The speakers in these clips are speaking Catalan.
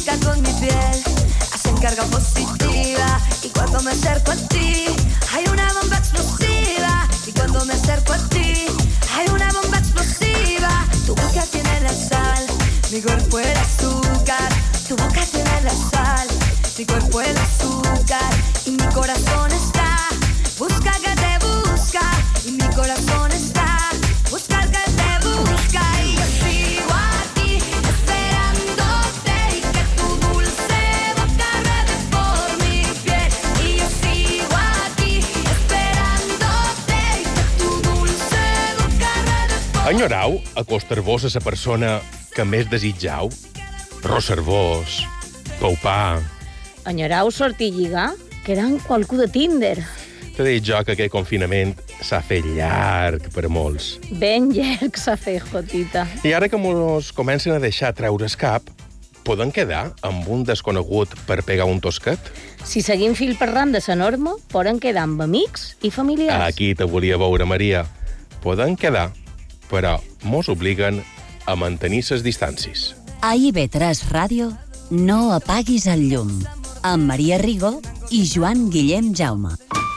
química con mi piel hacen carga positiva. Y cuando me acerco a ti, hay una bomba explosiva. Y cuando me acerco a ti, hay una bomba explosiva. Tu boca tiene la sal, mi cuerpo el azúcar. Tu boca tiene la sal, mi cuerpo el azúcar. Y mi corazón está, busca que te busca. Y mi corazón está, busca que te busca. Y yo sigo aquí, esperándote. Y que tu dulce boca rede por mi piel. Y yo sigo aquí, esperándote. Y que tu dulce boca rede por mi piel. Enyorau acostar-vos a la persona que més desitjau? Roser-vos, paupar... Enyorau sortir i lligar? Quedant qualcú de Tinder. T'he dit jo que aquest confinament s'ha fet llarg per a molts. Ben llarg s'ha fet, Jotita. I ara que mos comencen a deixar treure's cap, poden quedar amb un desconegut per pegar un tosquet? Si seguim fil per ram de la norma, poden quedar amb amics i familiars. Aquí te volia veure, Maria. Poden quedar, però mos obliguen a mantenir ses distàncies. A IB3 Ràdio, no apaguis el llum. Amb Maria Rigo i Joan Guillem Jaume.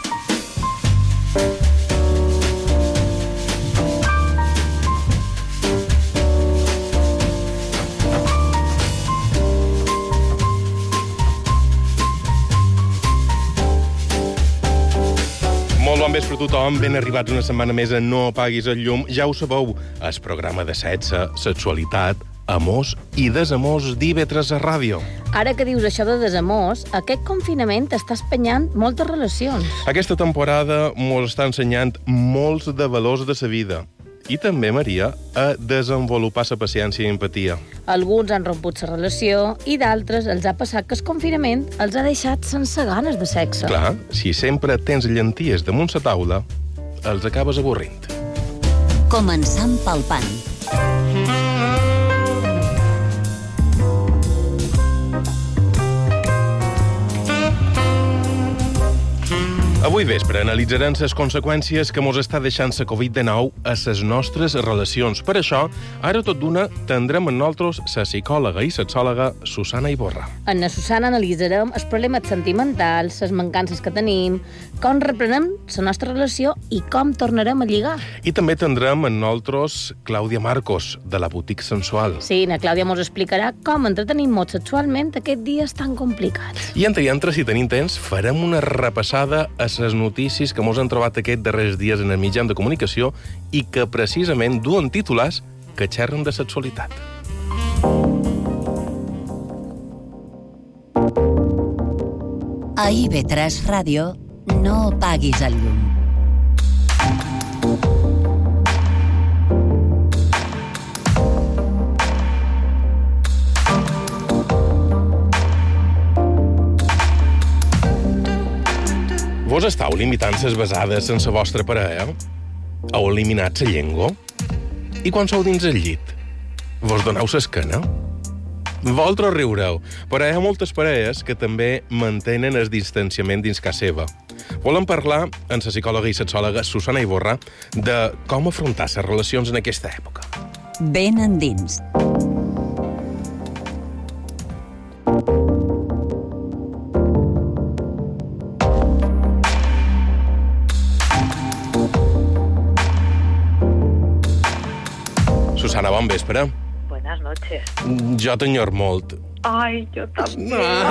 Molt bon vespre a tothom, ben arribats una setmana més a No apaguis el llum. Ja ho sabeu, el programa de sexe, sexualitat, amors i desamors d'IB3 Ràdio. Ara que dius això de desamors, aquest confinament està espenyant moltes relacions. Aquesta temporada mos està ensenyant molts de valors de sa vida. I també, Maria, a desenvolupar sa paciència i empatia. Alguns han romput la relació i d'altres els ha passat que el confinament els ha deixat sense ganes de sexe. Clar, si sempre tens llenties damunt sa taula, els acabes avorrint. Començant palpant. Avui vespre analitzarem les conseqüències que mos està deixant la Covid-19 a les nostres relacions. Per això, ara tot d'una tindrem amb nosaltres la psicòloga i sexòloga Susana Iborra. En la Susana analitzarem els problemes sentimentals, les mancances que tenim, com reprenem la nostra relació i com tornarem a lligar. I també tindrem amb nosaltres Clàudia Marcos, de la Boutique Sensual. Sí, na Clàudia mos explicarà com entretenim-nos sexualment aquests dies tan complicats. I entre, si tenim temps, farem una repassada a les notícies que mos han trobat aquests darrers dies en el mitjà de comunicació i que precisament duen titulars que xerren de sexualitat. A IB3 Ràdio, no apaguis el llum. Vos estàu limitant ses besades sense vostra parella? Heu eliminat la llengua? I quan sou dins el llit? Vos doneu l'esquena? Vosaltres riureu, però hi ha moltes parelles que també mantenen el distanciament dins casa seva. Volem parlar amb la psicòloga i sexòloga Susana Iborra de com afrontar les relacions en aquesta època. Ben endins. Susana, bon vespre. Buenas noches. Jo t'enyor molt. Ay, yo también.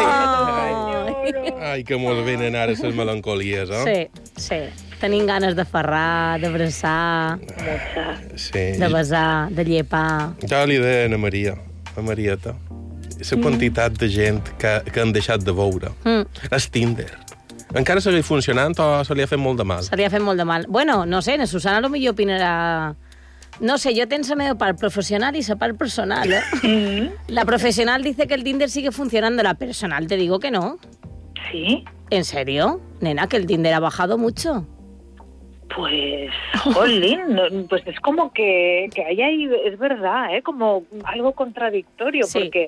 Ai, que mos venen ara les melancolies, eh? Sí. Tenim ganes de ferrar, d'abraçar, Sí. de besar, de llepar. Ja li deien a Marieta, la quantitat de gent que han deixat de veure. El Tinder. Encara segueix funcionant o se li ha fet molt de mal? Se li ha fet molt de mal. Bueno, no sé, la Susana potser opinarà... No sé, yo tengo la parte profesional y esa parte personal, ¿eh? La profesional dice que el Tinder sigue funcionando, la personal te digo que no. ¿Sí? ¿En serio? Nena, que el Tinder ha bajado mucho. Pues, jolín, pues es como que ahí es verdad, ¿eh? Como algo contradictorio, Sí. porque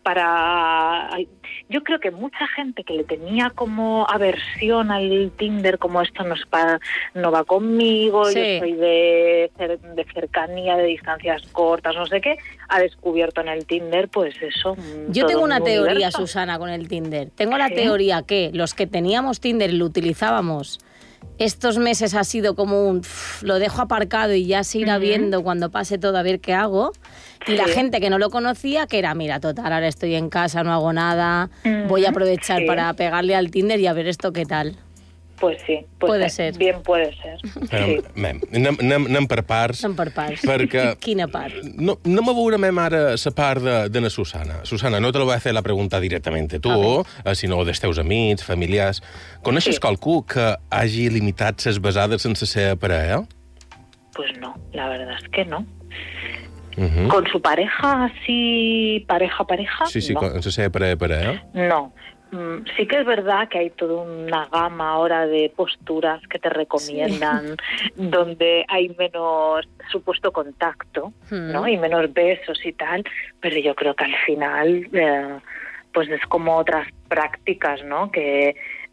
yo creo que mucha gente que le tenía como aversión al Tinder, como esto no va conmigo, Sí. yo soy de cercanía, de distancias cortas, no sé qué, ha descubierto en el Tinder, pues eso. Yo todo tengo un una teoría, universo. Susana, con el Tinder. Tengo la ¿Sí? teoría que los que teníamos Tinder y lo utilizábamos estos meses ha sido como un lo dejo aparcado y ya se irá viendo cuando pase todo a ver qué hago. Y la Sí. gente que no lo conocía, que era, mira, total, ahora estoy en casa, no hago nada, voy a aprovechar Sí. para pegarle al Tinder y a ver esto qué tal. Pues sí, Puede ser. Bien puede ser. Sí. Anem per parts. Anem per parts. Perquè... Quina part? No me veurem ara la part de na Susana. Susana, no te lo voy a hacer la pregunta directamente tu, sinó dels teus amics, familiars. Coneixes Sí. qualcú que hagi limitat ses besades sense ser parella? Pues no, la verdad es que no. Uh-huh. Con su pareja, así, pareja, Sí, no. sense ser parella. No. Sí que es verdad que hay toda una gama ahora de posturas que te recomiendan, donde hay menos supuesto contacto, ¿no? Y menos besos y tal, pero yo creo que al final pues es como otras prácticas, ¿no? Que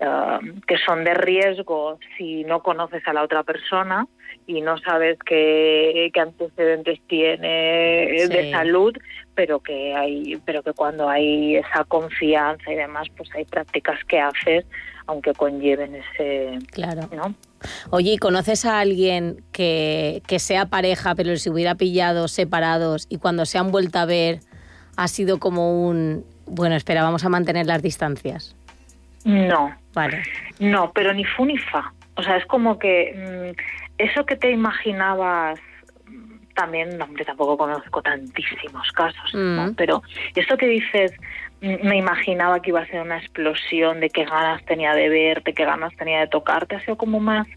son de riesgo si no conoces a la otra persona y no sabes qué antecedentes tiene de salud, pero que cuando hay esa confianza y demás, pues hay prácticas que haces, aunque conlleven ese... Claro. ¿no? Oye, ¿y conoces a alguien que sea pareja, pero se hubiera pillado separados y cuando se han vuelto a ver ha sido como un... Bueno, espera, vamos a mantener las distancias? No. Vale. No, pero ni fu ni fa. O sea, es como que eso que te imaginabas, también, hombre, tampoco conozco tantísimos casos, ¿no? Pero esto que dices, me imaginaba que iba a ser una explosión de qué ganas tenía de verte, qué ganas tenía de tocarte, ha sido como más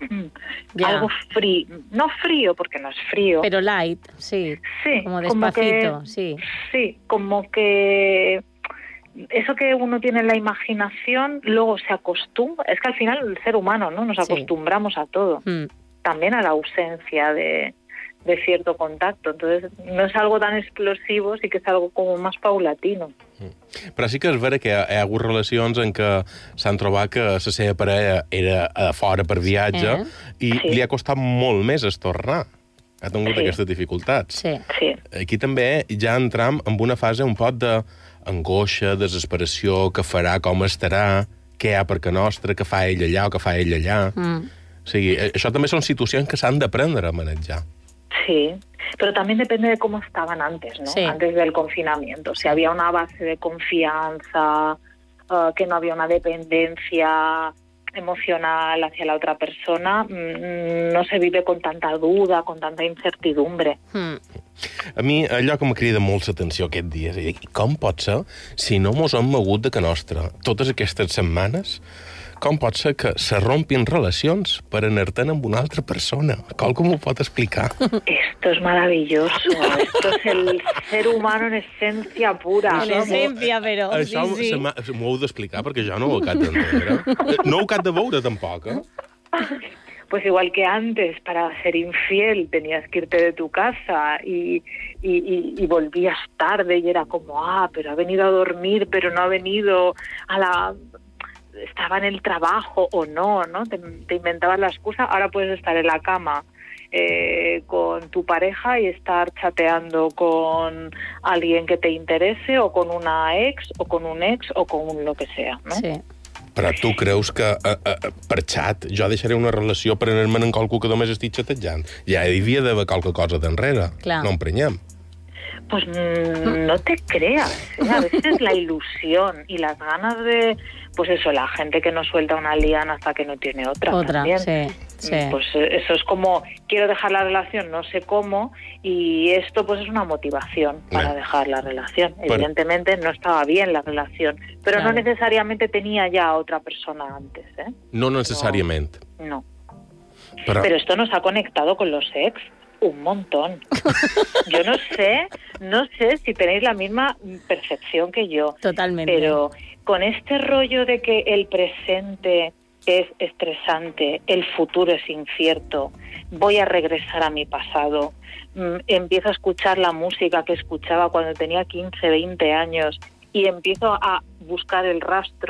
algo frío, no frío porque no es frío. Pero light, sí. Sí. Como despacito, sí. Sí, como que... Eso que uno tiene en la imaginación, luego se acostumbra. Es que al final el ser humano, ¿no? Nos acostumbramos a todo. También a la ausencia de cierto contacto. Entonces, no es algo tan explosivo, sí que és algo com més paulatino. Però sí que és vera que hi ha hagut relacions en què s'han trobat que la seva parella era a fora per viatge i li ha costat molt més estornar. Ha tingut aquestes dificultats. Sí. Aquí també ja entram en una fase un poc d'angoixa, desesperació, què farà, com estarà, què hi ha per que nostre, què fa ell allà o què fa ell allà. O sigui, això també són situacions que s'han d'aprendre a manejar. Sí, pero también depende de cómo estaban antes, ¿no? Sí. Antes del confinamiento. Si había una base de confianza, que no había una dependencia emocional hacia la otra persona, no se vive con tanta duda, con tanta incertidumbre. A mi allò que me crida molt l'atenció aquest dia és com pot ser, si no mos hem mogut de que nostra totes aquestes setmanes, com pot ser que se rompin relacions per anar-te'n amb una altra persona? Qualcú m'ho pot explicar? Esto es maravilloso. Esto es el ser humano en esencia pura. En esencia, però... Això sí. m'ho heu d'explicar perquè jo no ho acabo d'entendre. No ho acabo de veure, tampoc, Pues igual que antes, para ser infiel tenías que irte de tu casa y volvías tarde y era como, pero ha venido a dormir, pero no ha venido estaba en el trabajo o no, ¿no? Te inventabas la excusa. Ahora puedes estar en la cama con tu pareja y estar chateando con alguien que te interese o con una ex o con un ex o con un lo que sea, ¿no? Sí. Però tu creus que per xat jo deixaré una relació per anar-me'n amb qualcú que només estic xatejant? Ja hi havia d'haver qualque cosa d'enrere. Clar. No emprenyem. Pues no te creas, ¿eh? A veces la ilusión y las ganas de... Pues eso, la gente que no suelta una liana hasta que no tiene otra también. Sí. Pues eso es como, quiero dejar la relación, no sé cómo, y esto pues es una motivación para dejar la relación. Evidentemente no estaba bien la relación, pero no necesariamente tenía ya a otra persona antes, ¿eh? No necessàriament. No. Pero esto nos ha conectado con los ex un montón. Yo no sé si tenéis la misma percepción que yo. Totalmente. Pero con este rollo de que el presente es estresante, el futuro es incierto, voy a regresar a mi pasado, empiezo a escuchar la música que escuchaba cuando tenía 15, 20 años y empiezo a buscar el rastro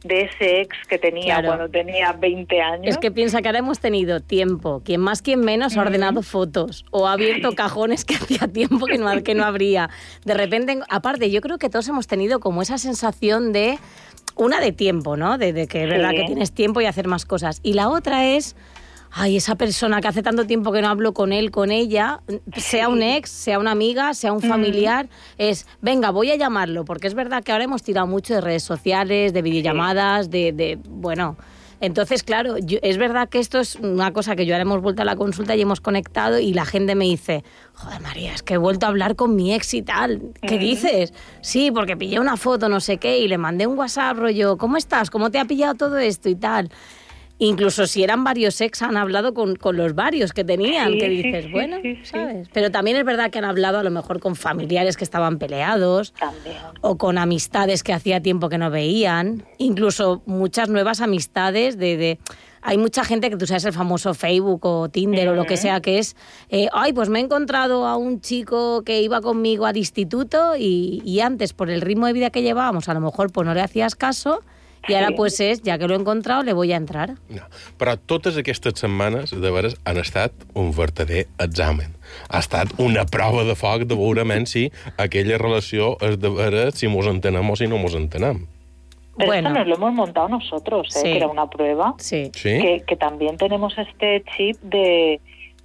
ese ex que tenía cuando tenía 20 años. Es que piensa que ahora hemos tenido tiempo. Quien más, quien menos ha ordenado fotos o ha abierto cajones que hacía tiempo que no abría. De repente, aparte, yo creo que todos hemos tenido como esa sensación de... Una de tiempo, ¿no? De que es verdad que tienes tiempo y hacer más cosas. Y la otra es... Ay, esa persona que hace tanto tiempo que no hablo con él, con ella, sea un ex, sea una amiga, sea un familiar, es, venga, voy a llamarlo, porque es verdad que ahora hemos tirado mucho de redes sociales, de videollamadas, bueno... Entonces, claro, es verdad que esto es una cosa que yo ahora hemos vuelto a la consulta y hemos conectado y la gente me dice, joder, María, es que he vuelto a hablar con mi ex y tal. ¿Qué dices? Sí, porque pillé una foto, no sé qué, y le mandé un WhatsApp, rollo, ¿cómo estás? ¿Cómo te ha pillado todo esto y tal? Incluso si eran varios ex, han hablado con los varios que tenían, que dices, bueno, ¿sabes? Pero también es verdad que han hablado a lo mejor con familiares que estaban peleados, también. O con amistades que hacía tiempo que no veían, incluso muchas nuevas amistades Hay mucha gente que tú sabes el famoso Facebook o Tinder o lo que sea que es, ay, pues me he encontrado a un chico que iba conmigo al instituto y antes por el ritmo de vida que llevábamos a lo mejor pues no le hacías caso. I ara, pues, ja que l'he encontrat, le voy a entrar. No. Però totes aquestes setmanes, de veres, han estat un verdader examen. Ha estat una prova de foc de veure si aquella relació és de veres si mos entenem o si no mos entenem. Pero esto nos lo hemos montado nosotros, sí. Que era una prueba. Sí. Que también tenemos este chip de...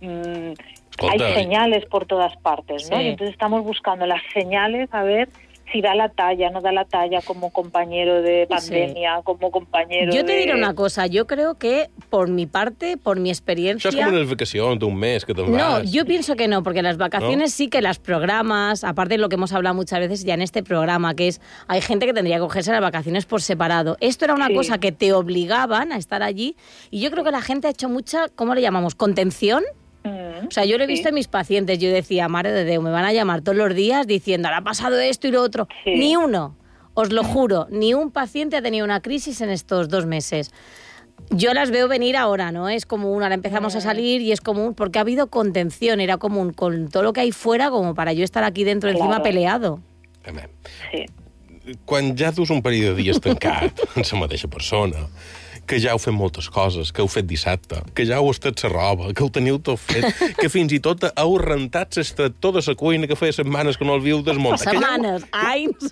hay señales por todas partes, ¿no? Sí. Y entonces estamos buscando las señales a ver... si da la talla, no da la talla como compañero de pandemia, como compañero Yo te diré una cosa, yo creo que por mi parte, por mi experiencia... Això és com unes vacacions d'un mes que te'n vas. No, yo pienso que no, porque las vacaciones sí que las programas, aparte de lo que hemos hablado muchas veces ya en este programa, que es, hay gente que tendría que cogerse las vacaciones por separado. Esto era una cosa que te obligaban a estar allí y yo creo que la gente ha hecho mucha, ¿cómo le llamamos? ¿Contención? O sea, yo lo he visto en mis pacientes, yo decía, madre de Déu, me van a llamar todos los días diciendo, ahora ha pasado esto y lo otro. Sí. Ni uno, os lo juro, ni un paciente ha tenido una crisis en estos 2 meses. Yo las veo venir ahora, ¿no? Es común, ahora empezamos a salir y es común, porque ha habido contención, era común, con todo lo que hay fuera, como para yo estar aquí dentro encima peleado. Sí. Quan ja dus un període de dies tancat en la mateixa persona, que ja heu fet moltes coses, que heu fet dissabte, que ja heu estat la roba, que ho teniu tot fet, que fins i tot heu rentat l'extractor de la cuina que feia setmanes que no el viu desmuntat. Setmanes, anys.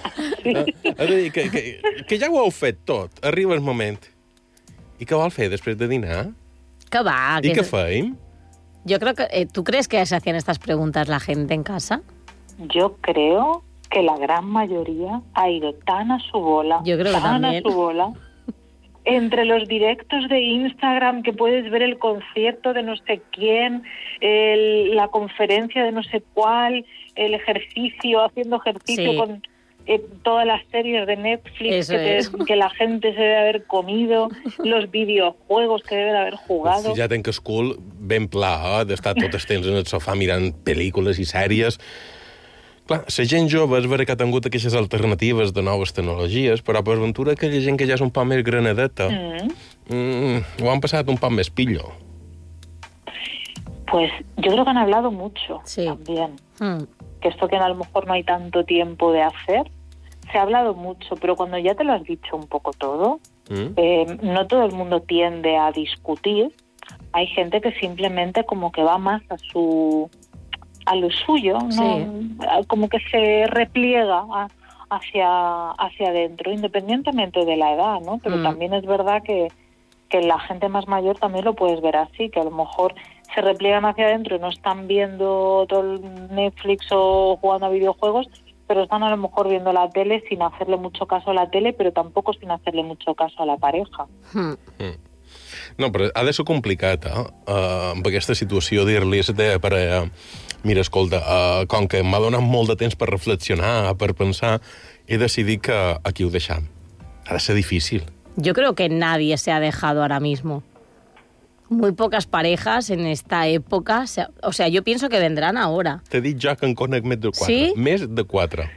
Que ja ho heu fet tot. Arriba el moment. I què vol fer després de dinar? Que va. I què feim? Yo creo que... ¿Tú crees que se hacían estas preguntas la gente en casa? Yo creo que la gran mayoría ha ido tan a su bola, yo creo que también. A su bola, entre los directos de Instagram que puedes ver el concierto de no sé quién, la conferencia de no sé cuál, el ejercicio, haciendo ejercicio con todas las series de Netflix que la gente se debe haber comido, los videojuegos que debe haver jugado. Ja tenc el cul ben pla, d'estar tot el temps en el sofà mirant pel·lícules i sèries. Clar, la gent jove és vera que ha tingut aquestes alternatives de noves tecnologies, però per ventura aquella gent que ja és un poc més granadeta ho han passat un poc més pillo. Pues yo creo que han hablado mucho también. Que esto que a lo mejor no hay tanto tiempo de hacer, se ha hablado mucho, pero cuando ya te lo has dicho un poco todo, no todo el mundo tiende a discutir. Hay gente que simplemente como que va más a lo suyo, ¿no? Como que se repliega hacia adentro, independientemente de la edad, ¿no? Pero también es verdad que la gente más mayor también lo puedes ver así, que a lo mejor se repliegan hacia adentro y no están viendo todo el Netflix o jugando a videojuegos, pero están a lo mejor viendo la tele sin hacerle mucho caso a la tele, pero tampoco sin hacerle mucho caso a la pareja. No, però ha de ser complicat, amb aquesta situació, dir-li a la teva parella, mira, escolta, com que m'ha donat molt de temps per reflexionar, per pensar, he decidit que aquí ho deixam. Ha de ser difícil. Yo creo que nadie se ha dejado ahora mismo. Muy pocas parejas en esta época. O sea, yo pienso que vendrán ahora. T'he dit jo que en conec més de 4. ¿Sí? Més de 4.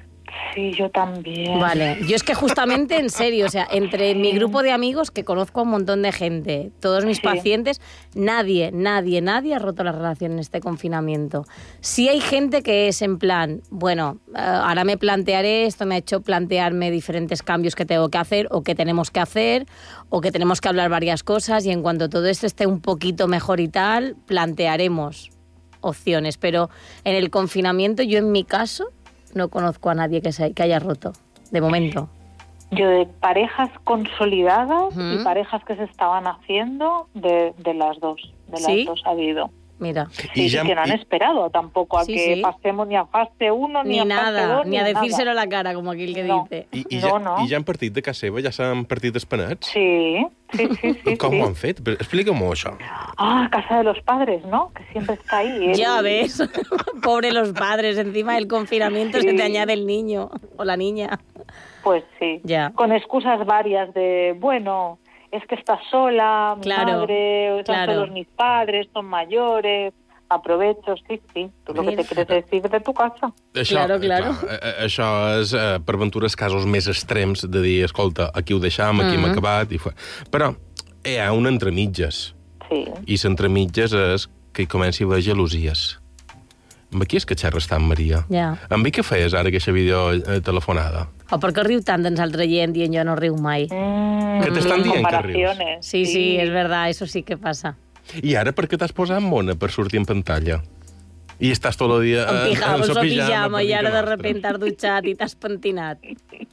Sí, yo también. Vale, yo es que justamente, en serio, o sea, entre mi grupo de amigos, que conozco a un montón de gente, todos mis pacientes, nadie ha roto la relación en este confinamiento. Sí hay gente que es en plan, bueno, ahora me plantearé, esto me ha hecho plantearme diferentes cambios que tengo que hacer, o que tenemos que hacer, o que tenemos que hablar varias cosas, y en cuanto todo esto esté un poquito mejor y tal, plantearemos opciones. Pero en el confinamiento, yo en mi caso, no conozco a nadie que haya roto, de momento. Yo de parejas consolidadas y parejas que se estaban haciendo, de las dos. De las dos ha habido. Mira. Sí, y que no han esperado tampoco a que pasemos ni a fase 1 ni a fase 2. Ni a decírselo a la cara, com aquell que dice. I ja han partit de casa seva? Ja s'han partit espanats? Sí. I com ho han fet? Explica-m'ho, això. Ah, casa de los padres, ¿no? Que siempre está ahí. Ya ves. Pobre los padres. Encima del confinamiento se te añade el niño o la niña. Pues sí. Ya. Con excusas varias de, bueno, es que estás sola, mi madre, están todos mis padres, son mayores, aprovecho, sí, tu lo que te quieres decir de tu casa. Claro. Això és, per aventures, casos més extrems de dir, escolta, aquí ho deixam, aquí hem acabat... Però hi ha un entremitges. Sí. I l'entremitges és que hi comenci a haver gelosies. Amb qui és que xerres tant, Maria? Ja. Amb qui que feies ara aquesta videotelefonada? O per què riu tant d'ens altra gent dient jo no riu mai? Que t'estan dient que rius? Sí, és verdad, eso sí que passa. I ara per què t'has posat mona per sortir en pantalla? I estàs tot el dia en pijama i ara de repente has dutxat i t'has pentinat.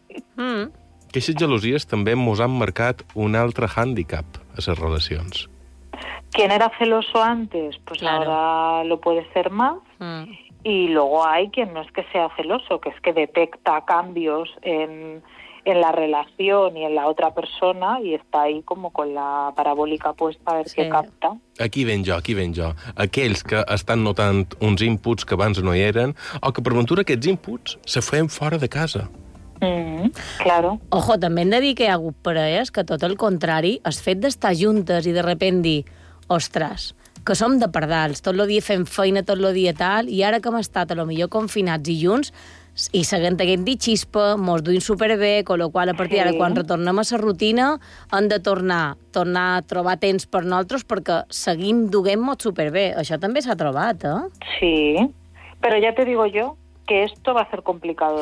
Aquestes gelosies també mos han marcat un altre hàndicap a les relacions. ¿Quién era celoso antes? Pues ahora lo puede ser más. Y luego hay quien no es que sea celoso, que es que detecta cambios en la relación y en la otra persona y está ahí como con la parabólica puesta a ver què capta. Aquí ven jo. Aquells que estan notant uns inputs que abans no hi eren, o que per ventura aquests inputs se feien fora de casa. Claro. Ojo, també hem de dir que hi ha hagut parelles que tot el contrari, el fet d'estar juntes i de repente dir, ostres, que som de pardals, tot el dia fem feina, tot el dia tal, i ara que hem estat a lo millor confinats i junts, i seguint aquest dit xispa, mos duim superbé, con lo qual a partir d'ara, quan retornem a la rutina, hem de tornar a trobar temps per nosaltres perquè seguim duguem-nos superbé. Això també s'ha trobat, Sí, pero ya te digo yo que esto va a ser complicado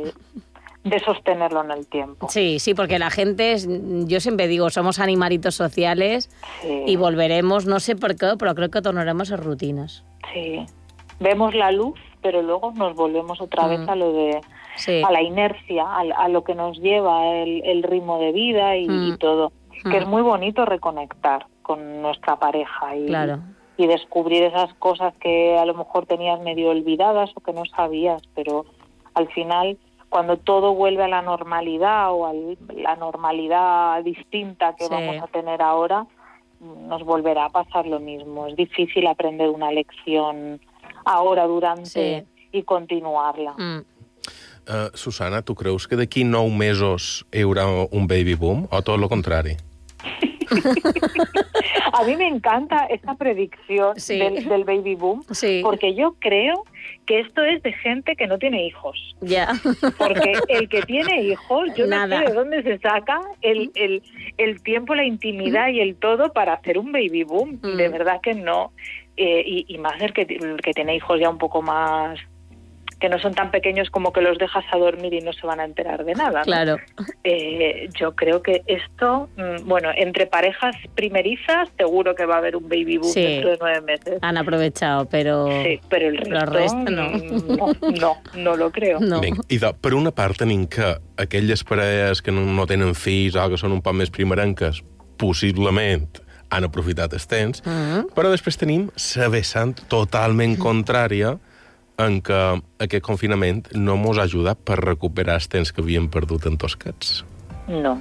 de sostenerlo en el tiempo. Sí, porque la gente, yo siempre digo, somos animalitos sociales y volveremos, no sé por qué, pero creo que tornaremos a rutinas. Sí, vemos la luz, pero luego nos volvemos otra vez a lo de a la inercia, a lo que nos lleva el ritmo de vida y todo. Que es muy bonito reconectar con nuestra pareja y descubrir esas cosas que a lo mejor tenías medio olvidadas o que no sabías, pero al final, cuando todo vuelve a la normalidad o a la normalidad distinta que vamos a tener ahora, nos volverá a pasar lo mismo. Es difícil aprender una lección ahora, durante, y continuarla. Susana, tu creus que d'aquí 9 mesos hi haurà un baby boom o tot lo contrari? A mí me encanta esta predicción del baby boom, porque yo creo que esto es de gente que no tiene hijos. Ya. Porque el que tiene hijos, yo no sé de dónde se saca el tiempo, la intimidad y el todo para hacer un baby boom. De verdad que no. Y más el que tiene hijos ya un poco más, que no son tan pequeños como que los dejas a dormir y no se van a enterar de nada, ¿no? Claro. Yo creo que esto, bueno, entre parejas primerizas seguro que va a haber un baby boom dentro de 9 meses. Han aprovechado, pero... Sí, pero el resto no lo creo. No. Bé, per una part tenim que aquelles parelles que no tenen fills o que són un poc més primerenques, possiblement han aprofitat el temps, però després tenim la vessant totalment contrària en què aquest confinament no mos ha ajudat per recuperar els temps que havíem perdut en toscats. No.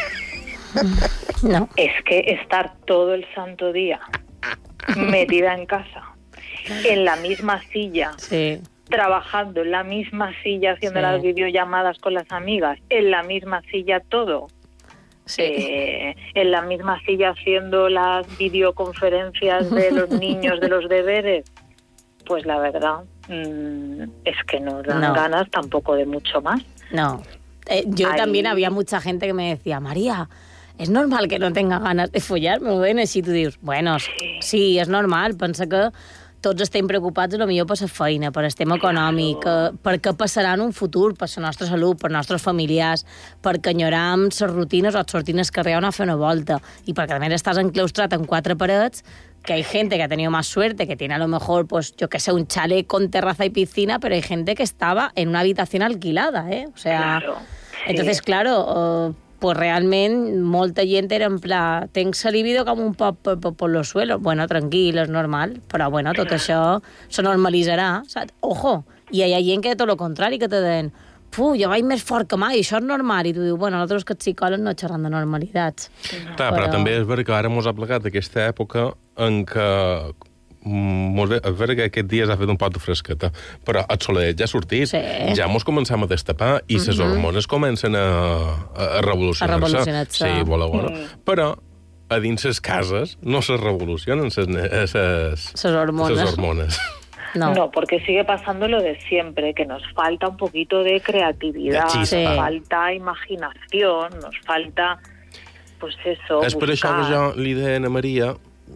Es que estar todo el santo día metida en casa, en la misma silla, trabajando en la misma silla, haciendo las videollamadas con las amigas, en la misma silla todo, en la misma silla haciendo las videoconferencias de los niños, de los deberes, pues la verdad es que no dan ganas tampoco de mucho más. No. Yo también había mucha gente que me decía, María, és normal que no tenga ganes de follar? Me ho deien així, tu dius, bueno, sí, és normal, pensa que tots estem preocupats potser per la feina, per el tema econòmic, per què passarà en un futur, per la nostra salut, per els nostres familiars, perquè enyoram les rutines o sortir al carrer a fer una volta, i perquè a més estàs enclaustrat en 4 parets, que hay gente que ha tenido más suerte, que tiene a lo mejor, pues, yo que sé, un chalet con terraza y piscina, pero hay gente que estaba en una habitación alquilada, ¿eh? O sea, claro, sí. Entonces, claro, pues realment molta gent era en pla, tenc la libido com un poc per los suelos. Bueno, tranquil, és normal, però bueno, tot això se normalitzarà, saps? Ojo, i hi ha gent que tot el contrari, que te deien, jo vaig més fort que mai, això és normal, i tu dius, bueno, nosaltres que els psicòlegs no xerran de normalitats. Clar, però també és veritat que ara mos ha plegat aquesta època en què és veritat que aquest dia s'ha fet un poc de fresqueta, però el solet ja ha sortit, ja mos començam a destapar i les hormones comencen a revolucionar-se. Sí, bueno. Però a dins les cases no se revolucionen les hormones. No, porque sigue pasando lo de siempre, que nos falta un poquito de creatividad, nos falta imaginación, nos falta, pues eso, és buscar. Per això que jo li deia a Maria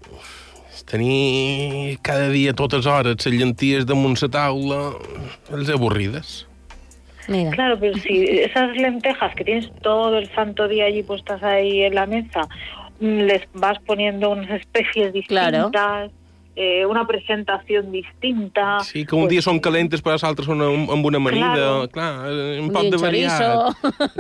tenir cada dia, totes hores, les llenties damunt la taula, les avorrides. Mira. Claro, pero si esas lentejas que tienes todo el santo día allí puestas ahí en la mesa, les vas poniendo unas especies distintas, claro. Una presentación distinta... Sí, que un dia són calentes, però els altres són amb una amanida, clar, un poc de variat.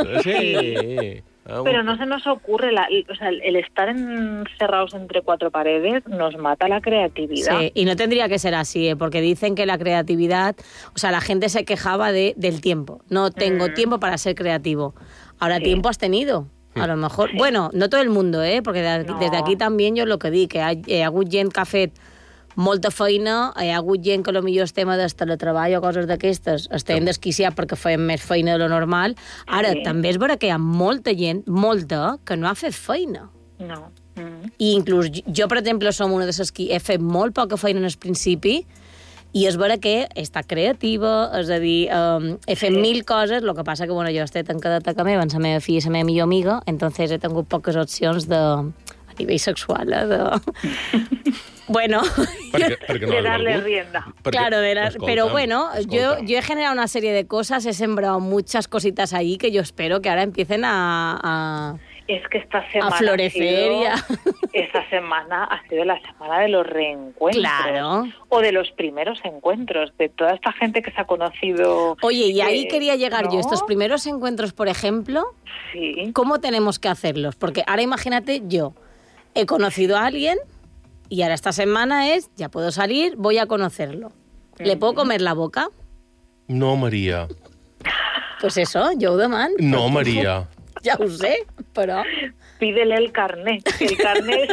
Sí. Pero no se nos ocurre, o sea, el estar encerrados entre 4 paredes nos mata la creatividad. Sí, y no tendría que ser así, porque dicen que la creatividad, o sea, la gente se quejaba del tiempo. No tengo tiempo para ser creativo. Ahora tiempo has tenido. A lo mejor, bueno, no todo el mundo, porque desde aquí también yo lo que dic, que hi ha hagut gent que ha fet molta feina, hi ha hagut gent que potser el tema del teletreball o coses d'aquestes estem desquiciats perquè feien més feina de lo normal. Ara, també és vera que hi ha molta gent, molta, que no ha fet feina. No. I inclús jo, per exemple, som una de les que he fet molt poca feina en el principi i és vera que he estat creativa, és a dir, he fet 1000 coses, el que passa que, bueno, jo estic tancada a casa meva, amb la meva filla i la meva millor amiga, entonces he tingut poques opcions a nivell sexual, Bueno, porque no de darle rienda. Claro, pero bueno, yo he generado una serie de cosas, he sembrado muchas cositas ahí que yo espero que ahora empiecen a es que esta semana a florecer esta semana ha sido la semana de los reencuentros. Claro. O de los primeros encuentros, de toda esta gente que se ha conocido. Oye, y ahí quería llegar yo. Estos primeros encuentros, por ejemplo, ¿cómo tenemos que hacerlos? Porque ahora imagínate, yo he conocido a alguien y ahora esta semana ya puedo salir, voy a conocerlo. ¿Le puedo comer la boca? No, Maria. Pues eso, jo ho demano. No, Maria. Ja ho sé, però... Pídele el carnet. El carnet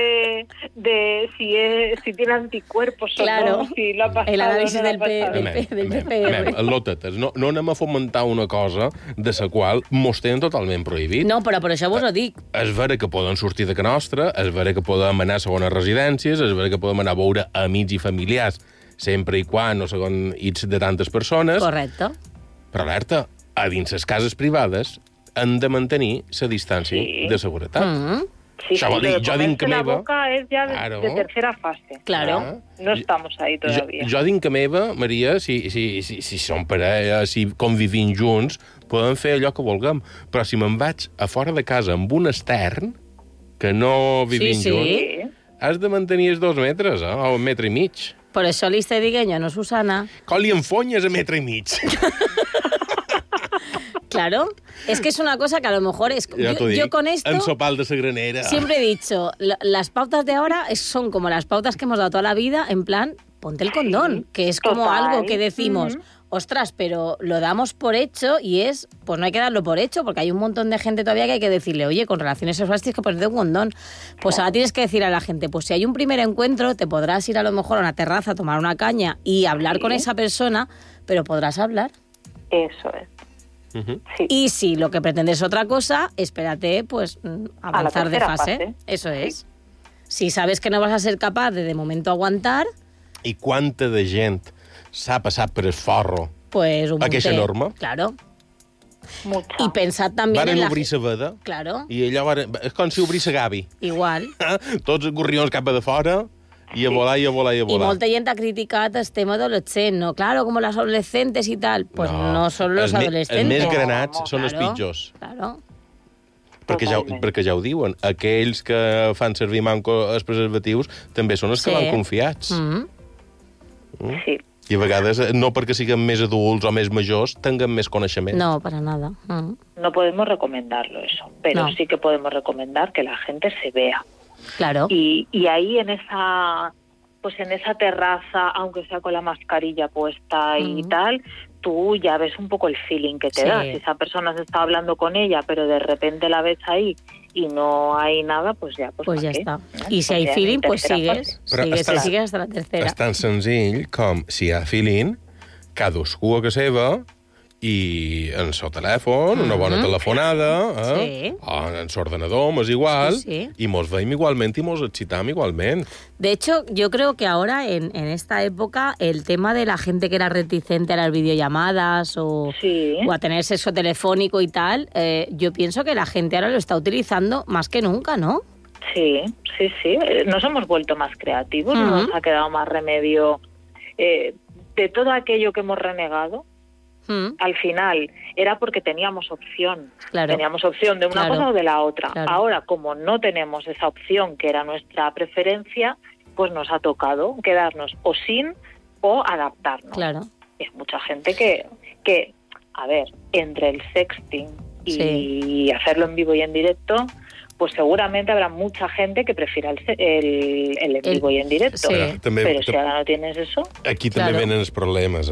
de si tiene anticuerpos claro. O no, si lo ha pasado. El análisis no del PCR. Lotetes, no anem a fomentar una cosa de la qual mos tenen totalment prohibit. No, però per això vos ho dic. És vera que poden sortir de casa nostra, és vera que podem anar a segones residències, és vera que podem anar a veure amics i familiars sempre i quan no segon its de tantes persones. Correcte. Però alerta, a dins les cases privades han de mantenir la distància de seguretat. Sí, jo dic que meva... La boca és ja de tercera fase. Claro. No estamos ahí todavía. Jo dic que meva, Maria, si som parella, si convivim junts, podem fer allò que vulguem. Però si me'n vaig a fora de casa amb un extern, que no vivim junts, has de mantenir els 2 metres, o 1,5 metres. Per això li estic dient jo, no, Susana? Com li enfonyes a 1,5 metres? Claro, es que es una cosa que a lo mejor es... Yo con esto... En sopal de sagranera. Siempre he dicho, las pautas de ahora son como las pautas que hemos dado toda la vida, en plan, ponte el condón, que es como algo que decimos, ostras, pero lo damos por hecho y pues no hay que darlo por hecho, porque hay un montón de gente todavía que hay que decirle, oye, con relaciones sexuales tienes que ponerte un condón. Pues ahora tienes que decir a la gente, pues si hay un primer encuentro, te podrás ir a lo mejor a una terraza a tomar una caña y hablar con esa persona, pero podrás hablar. Eso es. Sí. Y si lo que pretendes es otra cosa, espérate, pues, avanzar de fase. Eso es. Si sabes que no vas a ser capaz de momento aguantar... I quanta de gent s'ha passat per el forro pues aquesta norma? Claro. Mucha. Y pensad también Varen en la... obrir la veda Claro, i allò és com si obrís la Gavi. igual. Tots els gorrions cap a de fora i a volar, i a volar, i a Y volar. molta gent ha criticat el tema adolescent, ¿no? Claro, como las adolescentes y tal. Pues no son los adolescentes. Els més No, granats no, són els Claro, pitjors. Claro. Totalment. Perquè ja ho diuen. Aquells que fan servir manco els preservatius també són els que Sí. van confiats. Sí. I a vegades, no perquè siguin més adults o més majors, tinguin més coneixement. No, para nada. No podemos recomendarlo eso, pero No. sí que podemos recomendar que la gente se vea. Claro. Y ahí en esa terraza, aunque sea con la mascarilla puesta y tal, tú ya ves un poco el feeling que te Sí. da. Si esa persona se está hablando con ella, pero de repente la ves ahí y no hay nada, pues ya, Pues ¿para ya qué? está. ¿No? Y si Pues hay ya feeling, en pues tercera sigues. fase. Però Sigues, està- sigues hasta la tercera. És tan senzill com, si hi ha feeling, cadascú a casa seva i en el seu telèfon, una bona telefonada, Sí. o en l'ordenador, és igual, Sí, sí. i mos veiem igualment i mos excitam igualment. De hecho, yo creo que ahora, en esta época, el tema de la gente que era reticente a las videollamadas o a tener sexo telefónico y tal, yo pienso que la gente ahora lo está utilizando más que nunca, ¿no? Sí, sí, sí. Nos hemos vuelto más creativos, no nos ha quedado más remedio. De todo aquello que hemos renegado, al final era porque teníamos opción. Claro. Teníamos opción de una Claro. cosa o de la otra. Claro. Ahora, como no tenemos esa opción, que era nuestra preferencia, pues nos ha tocado quedarnos o sin o adaptarnos. Claro. Hay mucha gente que, a ver, entre el sexting y hacerlo en vivo y en directo, pues seguramente habrá mucha gente que prefiera el en vivo y en directo. Sí. Pero si ahora no tienes eso... Aquí també Claro. venen els problemes,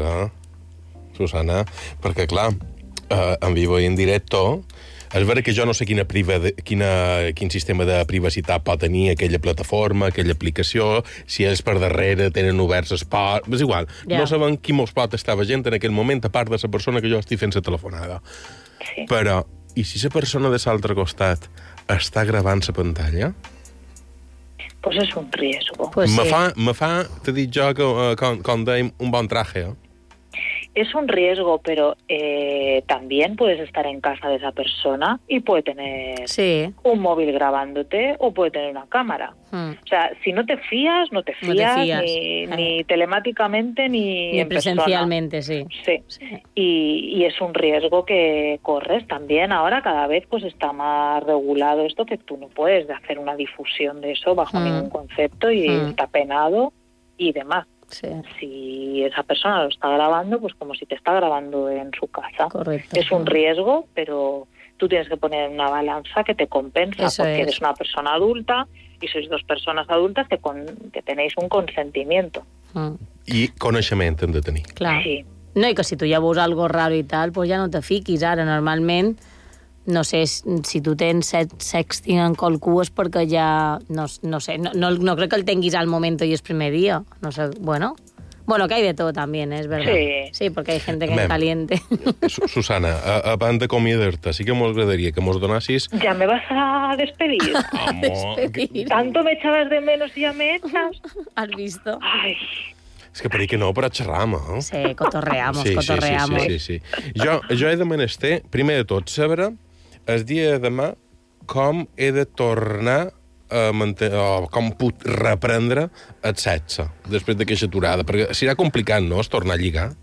Susana? Perquè, clar, en vivo i en directo, és vera que jo no sé quin sistema de privacitat pot tenir aquella plataforma, aquella aplicació, si és per darrere, tenen oberts els ports... És igual, Ja. no sabem qui mos pot estar veient en aquell moment, a part de la persona que jo estic fent la telefonada. Sí. Però, i si la persona de l'altre costat està gravant la pantalla? Pues es un riesgo. Pues sí. Me fa, t'he dit jo, que, com dèiem, un bon traje, Es un riesgo, pero también puedes estar en casa de esa persona y puede tener Sí. un móvil grabándote o puede tener una cámara. O sea, si no te fías, no te No te fías, fías. ni telemáticamente ni Y en persona. presencialmente, sí. Sí. Y es un riesgo que corres también. Ahora cada vez pues está más regulado esto, que tú no puedes hacer una difusión de eso bajo ningún concepto y está penado y demás. Sí. Si esa persona lo está grabando, pues como si te está grabando en su casa. Correcto. Es un riesgo, pero tú tienes que poner en una balanza que te compensa, Eso porque es. eres una persona adulta y sois dos personas adultas que tenéis un consentimiento. i coneixement hem de tenir. Clar. Sí. No, i que si tu ja veus algo raro i tal, pues ja no te fiquis. Ara, normalment, no sé, si tu tens sexting en qualcú és perquè ja... No sé, no crec que el tinguis al moment i el primer dia. No sé, bueno, que hay de todo también, es verdad. Sí. Sí, porque hay gente que Mem. es caliente. Susana, abans d'acomiadar-te, sí que mos agradaria que mos donassis... ¿Ya me vas a despedir? Despedir. ¿Tanto me echabas de menos y ya me echas? ¿Has visto? Ay, És que per ahí que no, però xerram, Sí, cotorreamos. Sí. Jo he de menester, primer de tot, saber el dia de demà com he de tornar a o com puc reprendre el sexe després d'aquesta aturada, perquè serà complicat, no?, es tornar a lligar.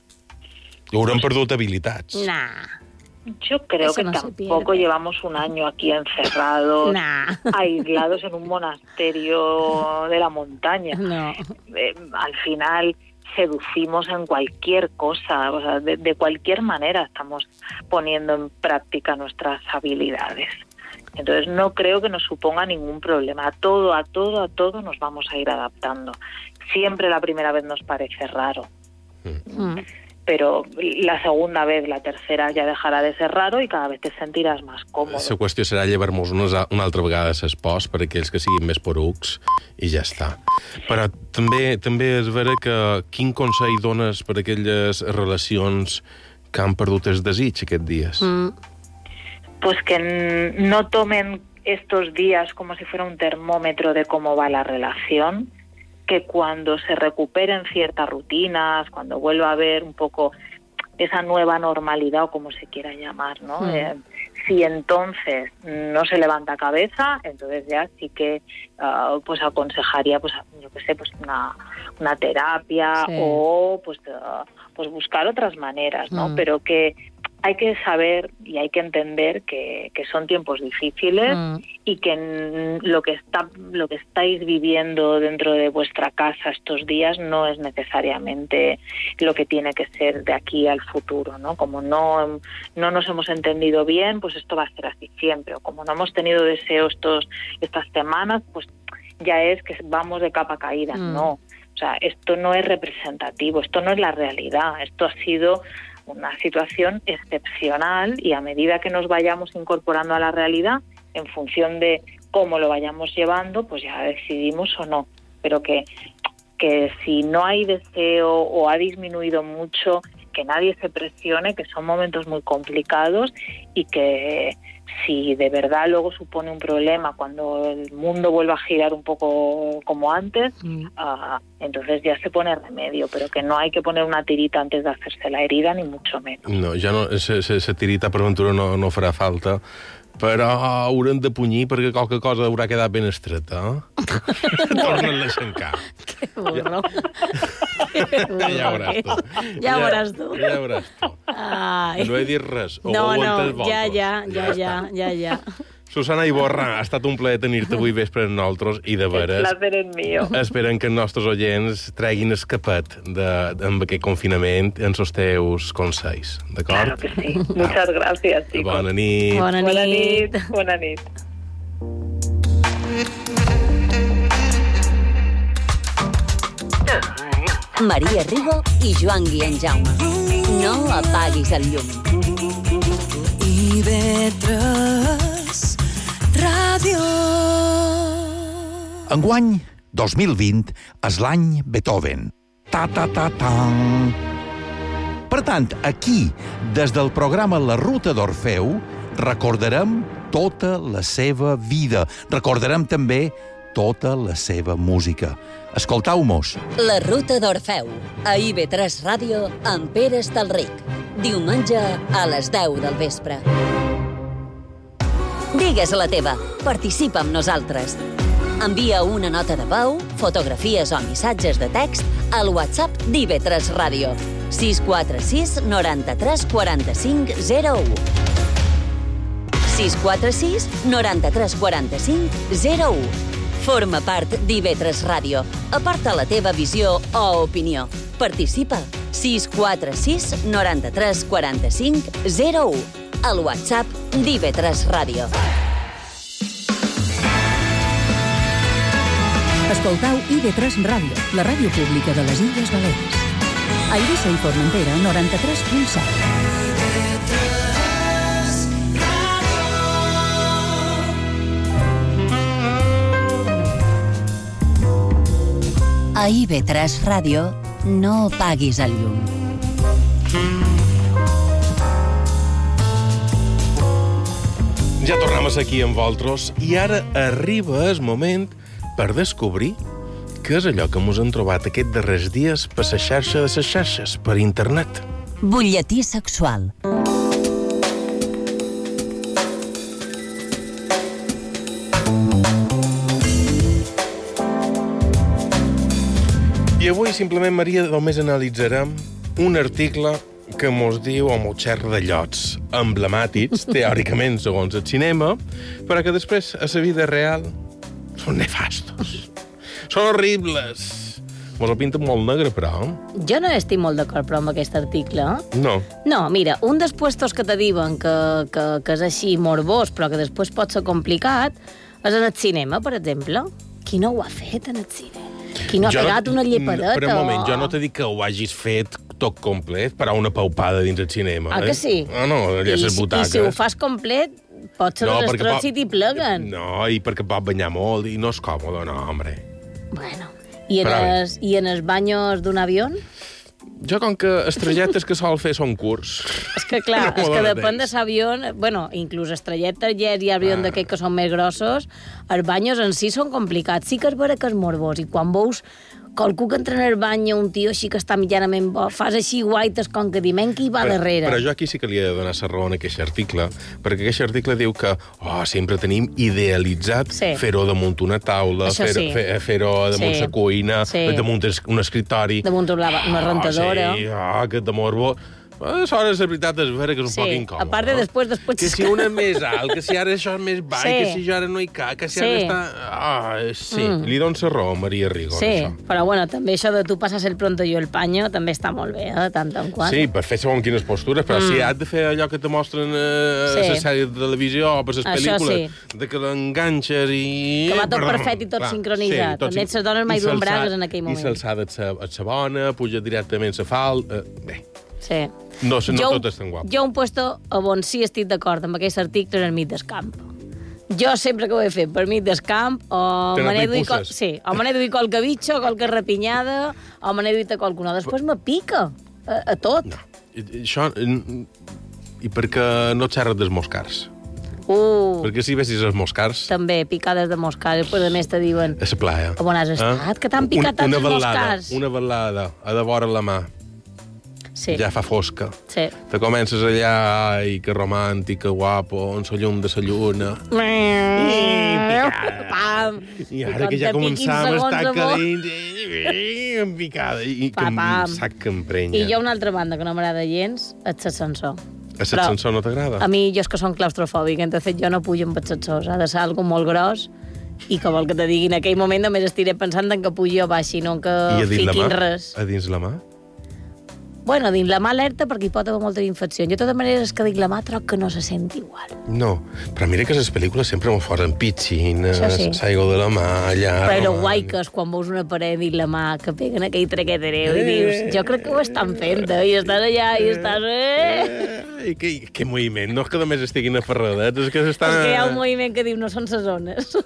Haurem perdut habilitats. Nah. yo creo Eso que no se tampoco pierde. llevamos un año aquí encerrados, Nah. aislados en un monasterio de la montaña. No. Al final seducimos en cualquier cosa, o sea, de cualquier manera estamos poniendo en práctica nuestras habilidades. Entonces no creo que nos suponga ningún problema. A todo nos vamos a ir adaptando. Siempre la primera vez nos parece raro, pero la segunda vez, la tercera ya dejará de ser raro y cada vez te sentiràs más còmode. La qüestió serà llevar-nos una altra vegada a l'espòs per aquells que siguin més porucs i ja està. Però també és vera que quin consell dones per a aquelles relacions que han perdut el desig aquests dies? Pues que no tomen estos días como si fuera un termómetro de cómo va la relación, que cuando se recuperen ciertas rutinas, cuando vuelva a haber un poco esa nueva normalidad o como se quiera llamar, ¿no? Si entonces no se levanta cabeza, entonces ya sí que pues aconsejaría, pues yo qué sé, pues una terapia o pues buscar otras maneras, ¿no? Pero que hay que saber y hay que entender que son tiempos difíciles y que lo que estáis viviendo dentro de vuestra casa estos días no es necesariamente lo que tiene que ser de aquí al futuro, ¿no? Como no nos hemos entendido bien, pues esto va a ser así siempre, o como no hemos tenido deseo estas semanas, pues ya es que vamos de capa caída, no. O sea, esto no es representativo, esto no es la realidad, esto ha sido una situación excepcional y a medida que nos vayamos incorporando a la realidad, en función de cómo lo vayamos llevando, pues ya decidimos o no. Pero que si no hay deseo o ha disminuido mucho, que nadie se presione, que son momentos muy complicados y que si de verdad luego supone un problema cuando el mundo vuelva a girar un poco como antes, entonces ya se pone remedio, pero que no hay que poner una tirita antes de hacerse la herida, ni mucho menos. No, ja no, la tirita per ventura no farà falta, però haurem de punyir perquè qualque cosa haurà quedat ben estreta. Torna-la a aixancar. Que burro. Ja veuràs tu. Ja veuràs tu. Ja veuràs tu. No he dit res. No, ja. Susana Iborra, ha estat un plaer tenir-te avui vespre amb nosaltres i de veres. El placer és mío. Esperen que els nostres oients treguin escapet amb aquest confinament en els teus consells, d'acord? Claro que sí. Muchas gracias, chicos. Bona nit. Bona nit. Bona nit. Maria Rigo i Joan Guillem Jaume. No apaguis el llum. IB3 Ràdio. Enguany, 2020, és l'any Beethoven. Ta-ta-ta-tan. Per tant, aquí, des del programa La Ruta d'Orfeu, recordarem tota la seva vida. Recordarem també tota la seva música. Escoltau-mos. La Ruta d'Orfeu, a IB3 Ràdio, amb Pere Estalric. Diumenge a les 10 del vespre. Digues la teva. Participa amb nosaltres. Envia una nota de veu, fotografies o missatges de text al WhatsApp d'IB3 Ràdio. 646 93 45 01. 646 93 45 01. Forma part d'IB3 Ràdio. Aporta la teva visió o opinió. Participa. 646 93 45 01. Al WhatsApp d'IB3 Ràdio. Escoltau IB3 Ràdio, la ràdio pública de les Illes Balears. A Eivissa i Formentera, 93.7. A IB3 Ràdio, no apaguis el llum. Ja tornem aquí amb vosaltres i ara arriba el moment per descobrir què és allò que mos han trobat aquests darrers dies per la xarxa de les xarxes, per internet. Butlletí sexual. I avui, simplement, Maria, només analitzarem un article que mos diu o mos xerra de llots emblemàtics, teòricament, segons el cinema, però que després, a la vida real, són nefastos. Són horribles. Mos ho pinten molt negre, però. Jo no estic molt d'acord, però, amb aquest article. No. No, mira, un dels puestos que te diuen que és així morbós, però que després pot ser complicat, és en el cinema, per exemple. Qui no ho ha fet en el cine? Qui no ha pegat una llepadeta? Per un moment, jo no t'he dit que ho hagis fet tot complet, però una paupada dins el cinema. Ah, que sí? Ah, no, allà les butaques. I si ho fas complet, pot ser els estrots si t'hi pleguen. No, i perquè pot banyar molt i no és còmode, no, home. Bueno, i en els banyos d'un avió? Jo, com que els trajectes que sol fer són curts... És que, clar, és que depèn de l'avió... Bueno, inclús els trajectes i avions d'aquests que són més grossos, els banyos en si són complicats. Sí que és vera que és morbós, i quan veus qualcú que entra en el bany, un tio així que està mitjanament bo, fas així guaites com que diment qui va darrere. Però jo aquí sí que li he de donar la raó en aquest article, perquè aquest article diu que sempre tenim idealitzat fer-ho damunt una taula, fer-ho damunt la cuina, damunt un escritori... Damunt una rentadora. Sí, aquest amor bo... Aleshores, la veritat és vera que és un poc incòmode. A part de després... Que si una és més alt, que si ara això és més baix, que si jo ara no hi cap, que si ara està... Sí, li dono la raó a Maria Rigón, això. Sí, però bueno, també això de tu passes el pronto i jo el paño també està molt bé, de tant en quant. Sí, per fer segons quines postures, però si has de fer allò que te mostren a la sèrie de televisió o per les pel·lícules, de que l'enganxes i... Que va tot perfecte i tot sincronitzat. També les dones mai duen bragues en aquell moment. I l'alçada et bona, puja directament la falda... Bé. Sí. No tot és tan guapo. Jo un puesto on sí estic d'acord amb aquest article en el mig d'escamp. Jo sempre que ho he fet per mig d'escamp, o me n'he duit qualque bitxo, qualque rapinyada, o me n'he duit a qualcuna. Després me pica a tot. No. Això... I perquè no xerres dels moscars. Perquè si vessis els moscars... També, picades de moscars. Després, a més, te diuen... A la playa. On has estat? Que t'han picat tants moscars. Una balada, a de vora la mà. Sí. Ja fa fosca. Sí. Te comences allà, ai, que romàntic, que guapo, on la llum de la lluna. Pam! I ara que ja començam a estar calents, en picada, i que sac que emprenya. I jo una altra banda que no m'agrada gens, és l'ascensor. L'ascensor no t'agrada? A mi, jo és que som claustrofòbic, entonces jo no pujo amb ascensors. Ha de ser algo molt gros i que vol que te digui en aquell moment només estiré pensant en que pugi o baixi, no que fiquin res. A dins la mà? Bueno, dins la mà alerta perquè hi pot haver moltes infeccions. Jo, de totes maneres, que dins la mà troc que no se sent igual. No, però mira que les pel·lícules sempre m'ho foren piscines, s'aigua de la mà, allà... Però lo guai que és quan veus una paret dins la mà que peguen aquell traquetereu i dius, jo crec que ho estan fent, i estàs allà, i estàs... I que moviment, no és que només estiguin aferradets, és que s'estan... És que hi ha un moviment que diu, no són ses zones.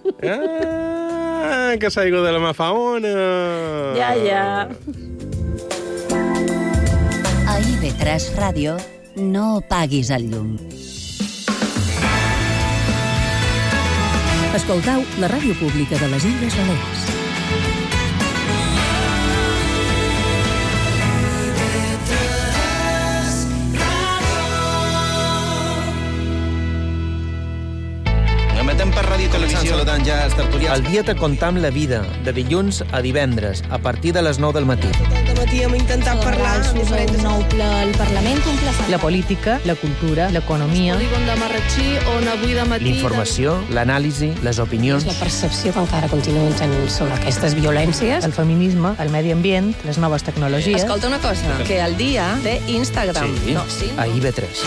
Que s'aigua de la mà fa ona! Ja. A IB3 Ràdio no paguis el llum. Escoltau la ràdio pública de les Illes Balears. Emetem per Ràdio Televisió. Saludant ja els tertulians. El dia te contam la vida, de dilluns a divendres, a partir de les 9 del matí. Tot el matí hem intentat parlar. Un nou ple al Parlament, un ple... La política, la cultura, l'economia... El polígon de Marratxí, on avui de matí... L'informació, l'anàlisi, les opinions... La percepció que encara continuen tenint sobre aquestes violències... El feminisme, el medi ambient, les noves tecnologies... Escolta una cosa, que el dia té Instagram. Sí, a IB3.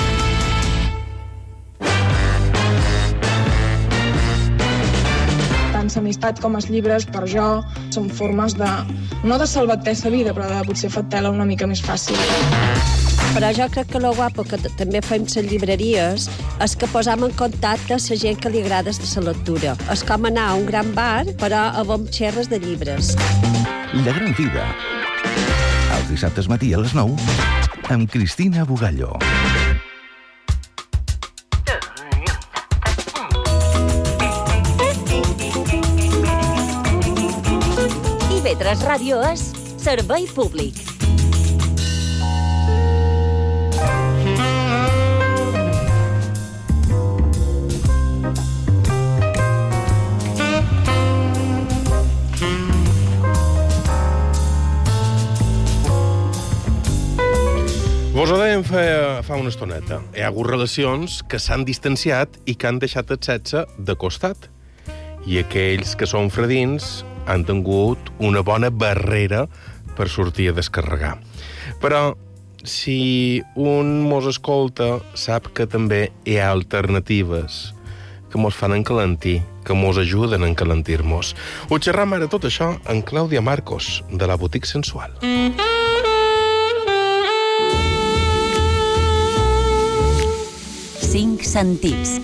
L'amistat com els llibres, per jo, són formes de... no de salvar-te la vida, però de potser fer-te-la una mica més fàcil. Però jo crec que lo guapo que també fem les llibreries és que posam en contacte la gent que li agrada la lectura. És com anar a un gran bar, però amb xerres de llibres. La gran vida. Els dissabtes matí a les 9, amb Cristina Bugallo. IB3 Ràdio és servei públic. Vos ho dèiem fa una estoneta. Hi ha hagut relacions que s'han distanciat i que han deixat el sexe de costat. I aquells que són fredins han tingut una bona barrera per sortir a descarregar. Però si un mos escolta, sap que també hi ha alternatives que mos fan encalentir, que mos ajuden a encalentir-mos. Ho xerram ara tot això amb Clàudia Marcos, de la Boutique Sensual. Cinc sentits.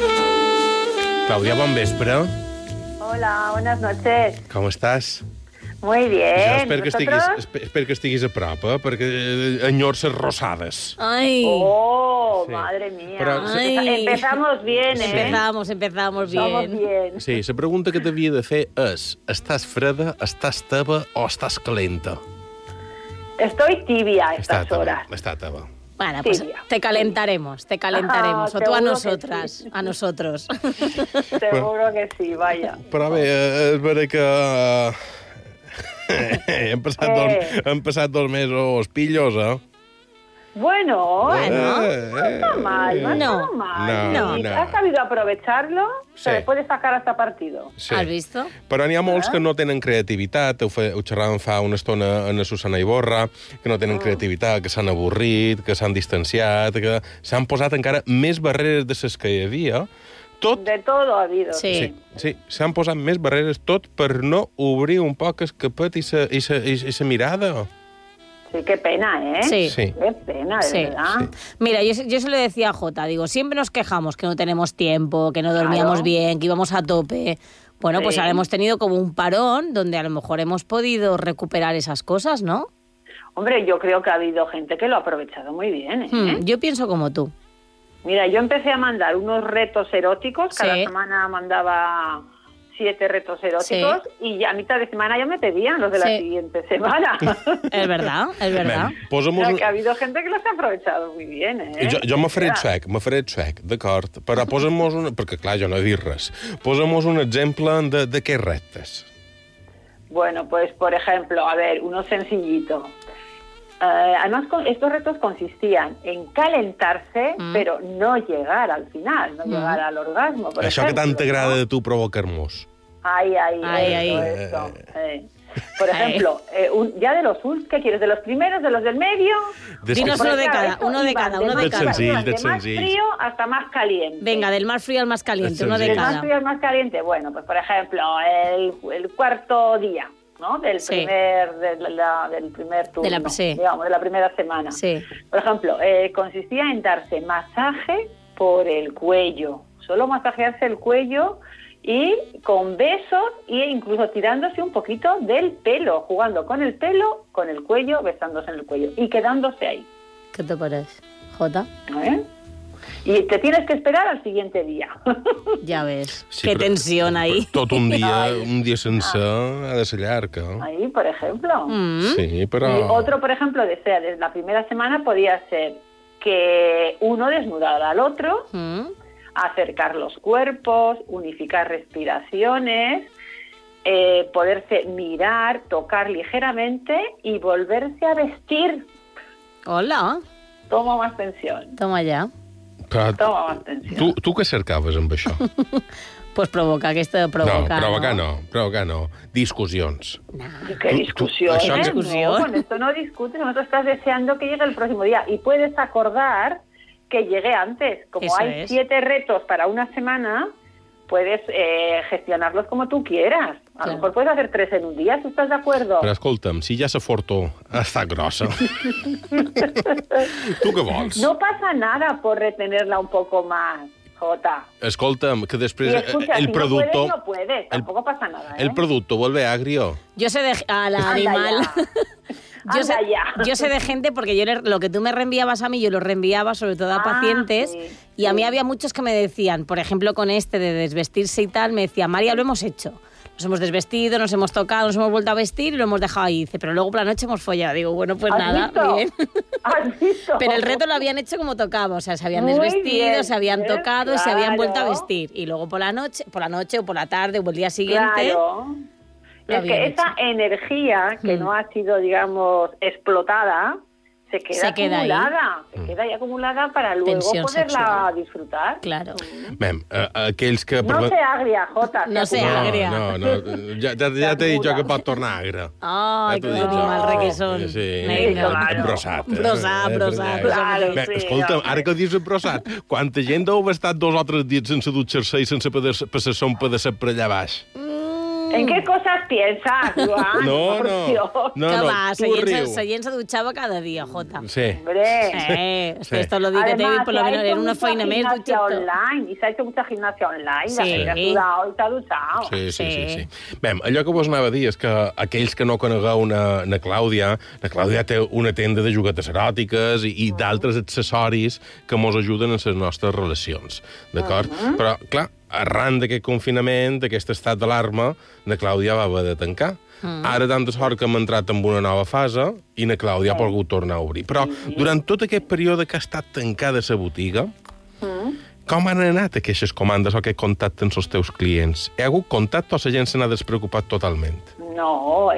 Claudia, bon vespre. Hola, buenas noches. ¿Cómo estás? Muy bien. Espero que estiguis a prop, perquè enyors ses rossades. Ai. Oh, Sí. madre mía. Però- Empezamos bien, Empezamos bien. Vamos bien. Sí, la pregunta que t'havia de fer és: estàs freda, estàs teva o estàs calenta? Estoy tibia a estas Està horas. teva, està teva. Bueno, pues Tibia. te calentaremos. O tú a seguro que nosotras, a nosotros. Seguro que sí, vaya. Però bé, és vera que... hem passat 2 mesos pillos, eh? Bueno, no está mal, no No. está mal. No. Has sabido aprovecharlo, Sí. se le puede sacar hasta partido. Sí. ¿Has visto? Però n'hi ha molts que no tenen creativitat, ho xerràvem fa una estona en la Susana Iborra, que no tenen creativitat, que s'han avorrit, que s'han distanciat, que s'han posat encara més barreres de les que hi havia. Tot... De todo ha habido. Sí, s'han posat més barreres tot per no obrir un poc el capet i sa mirada. Sí, qué pena, ¿eh? Sí. Sí. Qué pena, de verdad. Mira, yo se lo decía a Jota, digo, siempre nos quejamos que no tenemos tiempo, que no dormíamos Claro. bien, que íbamos a tope. Bueno, pues Sí. ahora hemos tenido como un parón donde a lo mejor hemos podido recuperar esas cosas, ¿no? Hombre, yo creo que ha habido gente que lo ha aprovechado muy bien, ¿eh? Yo pienso como tú. Mira, yo empecé a mandar unos retos eróticos, cada Sí. semana mandaba 7 retos eróticos y ya a mitad de semana ya me pedían los de la Sí. siguiente semana. Es verdad, es verdad. Posa'm O sea, que ha habido gente que los ha aprovechado muy bien, ¿eh? Jo me faré xec, d'acord, però posa'm-nos una... Perquè, clar, jo no he dit res. Posa'm-nos un exemple de què reptes. Bueno, pues por ejemplo, a ver, uno sencillito. Además, estos retos consistían en calentarse, pero no llegar al final, no llegar al orgasmo. Por Això que ejemplo, tant t'agrada de tu provocar-nos. Ay, Ay, eso. Por ejemplo, ya de los ¿qué quieres? ¿De los primeros, de los del medio? Dinos uno de cada, uno de cada. De senzill. De más frío hasta más caliente. Venga, del más frío al más caliente, uno de Del más cada. frío al más caliente, bueno, pues por ejemplo, el cuarto día, ¿no? Del Sí. del primer turno, sí. digamos, de la primera semana. Sí. Por ejemplo, consistía en darse masaje por el cuello, solo masajearse el cuello y con besos e incluso tirándose un poquito del pelo, jugando con el pelo, con el cuello, besándose en el cuello y quedándose ahí. ¿Qué te parece, Jota? ¿Eh? Y te tienes que esperar al siguiente día. Ya ves, Sí, qué però- tensión ahí. Tot un dia sencer ha de ser llarg, eh? Ahí, por ejemplo. Sí, Y però... otro, por ejemplo, desde la primera semana podía ser que uno desnudara al otro, acercar los cuerpos, unificar respiraciones, poderse mirar, tocar ligeramente y volverse a vestir. Hola. Toma más tensión. Toma ya. Però Toma más tensión. tu què cercaves amb això? Pues provoca, que esto provoca. provocar no. Discussions. ¿Qué discusión? això que- No, con esto no discutes, nosotros estás deseando que llegue el próximo día y puedes acordar que llegue antes. Como Eso hay es. 7 retos para una semana, puedes gestionarlos como tú quieras. A lo mejor puedes hacer 3 en un día, si estás de acuerdo. Però escolta'm, si ja la fortó està grossa, tu què vols? No pasa nada por retenerla un poco más, Jota. Escolta'm, que després Y escucha, el si producto... no puedes, tampoco pasa nada, ¿eh? El producto vuelve agrio. Yo sé de... Al animal... Yo sé, Anda ya. yo sé de gente, porque yo lo que tú me reenviabas a mí, yo lo reenviaba sobre todo a pacientes, sí, y a mí había muchos que me decían, por ejemplo, con este de desvestirse y tal, me decían, María, lo hemos hecho. Nos hemos desvestido, nos hemos tocado, nos hemos vuelto a vestir y lo hemos dejado ahí. Dice, pero luego por la noche hemos follado. Digo, bueno, pues ¿Has nada, visto? bien. ¿Has visto? Pero el reto lo habían hecho como tocaba, o sea, se habían Muy desvestido, bien, se habían ¿ves? tocado y se habían vuelto a Claro. vestir. Y luego por la noche o por la tarde o el día siguiente... Claro. lo Es habían que hecho. esa energía que no ha sido, digamos, explotada, se queda queda ahí. acumulada. Se queda ahí acumulada para luego Tensión poderla sexual. disfrutar. Claro. Bé, aquells que... No se agria, Jota. No se agria. No, ja t'he dit jo que pot tornar agre. Ay, Ja t'ho qué he dit jo. animal requesón. Sí, Venga. embrosat. Brossat. Bé, escolta'm, ara que dius embrosat, quanta gent deu haver estat 2 o 3 dies sense dutxar-se i sense passar son pedaçat per allà baix? ¿En qué cosas piensas, Joan? No. Que va, tu riu. Seient se dutxava cada dia, Jota. Sí. Hombre. Esto lo di que te Además, por lo menos en una feina més gimnasia dutxat. online, y se ha hecho mucha gimnasia online, Sí. la gente ha sudado y se ha duchado. Sí. Bé, allò que vos anava a dir és que aquells que no conegueu na Clàudia té una tenda de juguetes eròtiques i d'altres accessoris que mos ajuden en les nostres relacions, d'acord? Però, clar, arran d'aquest confinament, d'aquest estat d'alarma, na Clàudia va haver de tancar. Ara, tanta sort que hem entrat en una nova fase i na Clàudia ha pogut tornar a obrir. Però durant tot aquest període que ha estat tancada la botiga, com han anat aquestes comandes o aquest contacte amb els teus clients? Hi ha hagut contacte o la gent se n'ha despreocupat totalment? No,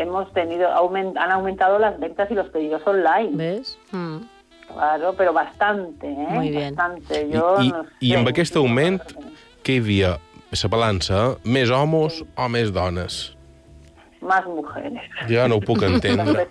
han aumentado las ventas y los pedidos online. ¿Ves? Claro, pero bastante, ¿eh? Muy bien. Bastante. Yo no sé. I amb aquest augment, què hi havia? La balança, més homes o més dones? Más mujeres. Jo no ho puc entendre.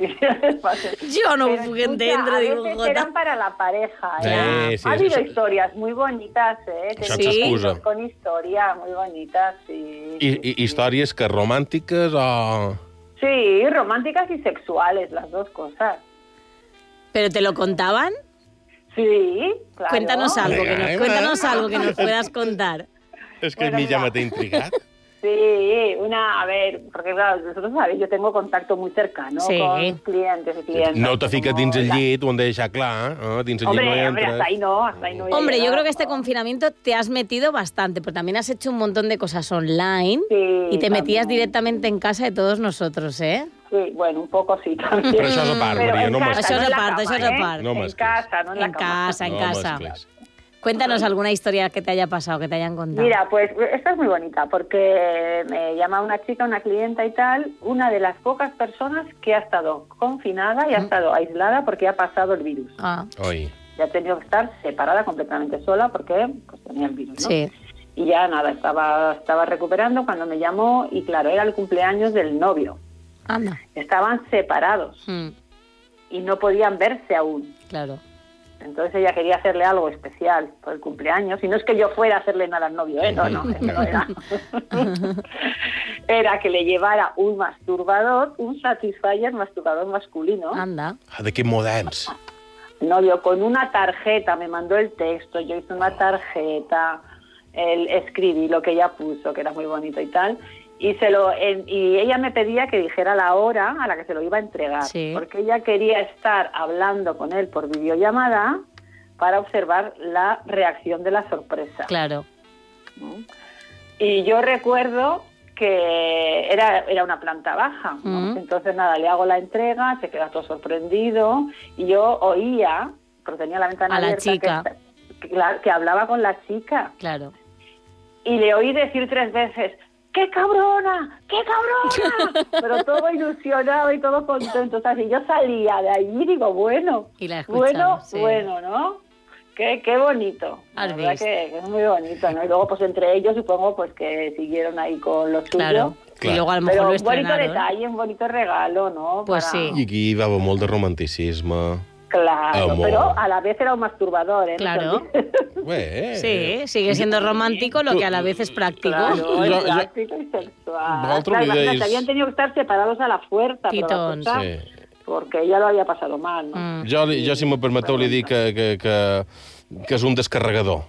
Yo no puc entendre, digo, a veces Jota. eran para la pareja. Sí, ha habido eso- historias muy bonitas, ¿eh? Això s'excusa. Con historias muy bonitas, sí. I històries que romàntiques o... Sí, románticas y sexuales, las dos cosas. ¿Pero te lo contaban? Sí, claro. Cuéntanos algo que nos puedas contar. És que a mi ja m'ha intrigat. Sí, a ver, porque claro, vosotros sabéis, yo tengo contacto muy cercano con clientes y clientes. No te fiques dins el llit, ho hem de deixar clar. Dins el llit no hi Hombre, entres. hasta ahí no. Hombre, yo creo que este confinamiento te has metido bastante, pero también has hecho un montón de cosas online y te metías directamente en casa de todos nosotros, ¿eh? Sí, bueno, un poco sí también. Però això és a part, Maria, no m'esclis. Això és a part. No En casa, no en la cama. En casa. Cuéntanos alguna historia que te haya pasado, que te hayan contado. Mira, pues esta es muy bonita porque me llama una chica, una clienta y tal, una de las pocas personas que ha estado confinada y ha estado aislada porque ha pasado el virus. Oi. Ya ha tenido que estar separada completamente sola porque pues, tenía el virus, ¿no? Sí. Y ya nada, estaba recuperando cuando me llamó y claro, era el cumpleaños del novio. Anda. Estaban separados y no podían verse aún. Claro. Entonces ella quería hacerle algo especial por el cumpleaños. Y no es que yo fuera a hacerle nada al novio, ¿eh? No era. Era que le llevara un masturbador, un Satisfyer masturbador masculino. Anda. De qué moderns. Novio, con una tarjeta, me mandó el texto, yo hice una tarjeta, escribí lo que ella puso, que era muy bonito y tal. Y ella me pedía que dijera la hora a la que se lo iba a entregar, porque ella quería estar hablando con él por videollamada para observar la reacción de la sorpresa. Claro. Y yo recuerdo que era una planta baja, ¿no? Entonces nada, le hago la entrega, se queda todo sorprendido y yo oía, pero tenía la ventana a la abierta, chica que hablaba con la chica. Claro. Y le oí decir 3 veces: ¡qué cabrona! ¡Qué cabrona! Pero todo ilusionado y todo contento. O sea, si yo salía de allí, digo, bueno, y la escuchaba, bueno, ¿no? Qué bonito. La verdad que es muy bonito, ¿no? Y luego, pues, entre ellos, supongo, pues, que siguieron ahí con lo suyo. Claro. Y luego a lo mejor pero lo un bonito estrenaron. detalle, un bonito regalo, ¿no? Pues sí. I aquí hi va haver molt de romanticisme. Claro, amor. pero a la vez era un masturbador, ¿eh? Claro. Bé. Sí, sigue siendo romántico, lo que a la vez es práctico. Claro, es práctico y sexual. Vosaltres Claro, li deies- imagínate, habían tenido que estar separados a la fuerza, pero la Titons. cosa, Sí. porque ella lo había pasado mal, ¿no? Jo, si me permeteu, li dic que és un descarregador.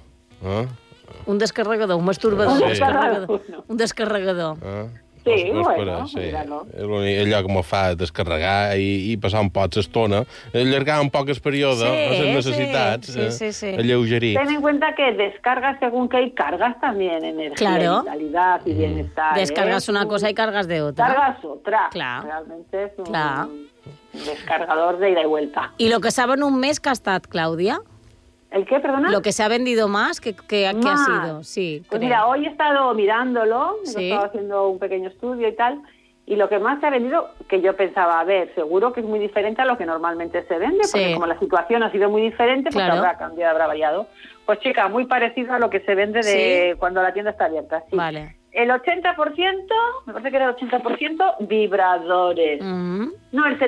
Un descarregador, un masturbador, Sí. un descarregador. Un descarregador. Sí, no bueno, sí. míralo. És l'únic allò que m'ho fa descarregar i passar un poc l'estona, allargar un poc el període a les necessitats, sí. alleugerir. Ten en cuenta que descargas según que hay cargas también energía, Claro. vitalidad y bienestar. Descargas una cosa y cargas de otra. Cargas otra. Clar. Realmente es un Clar. descargador de ida y vuelta. ¿Y lo que sabe en un mes que ha estat, Clàudia? ¿El qué, perdona? Lo que se ha vendido más, ¿qué ha Más. sido? Sí, Pues creo. mira, hoy he estado mirándolo, he Sí. estado haciendo un pequeño estudio y tal, y lo que más se ha vendido, que yo pensaba, a ver, seguro que es muy diferente a lo que normalmente se vende, porque Sí. como la situación ha sido muy diferente, pues Claro. habrá cambiado, habrá variado. Pues chica, muy parecido a lo que se vende de cuando la tienda está abierta. Sí. Vale. El 80%, me parece que era el 80%, vibradores. No, el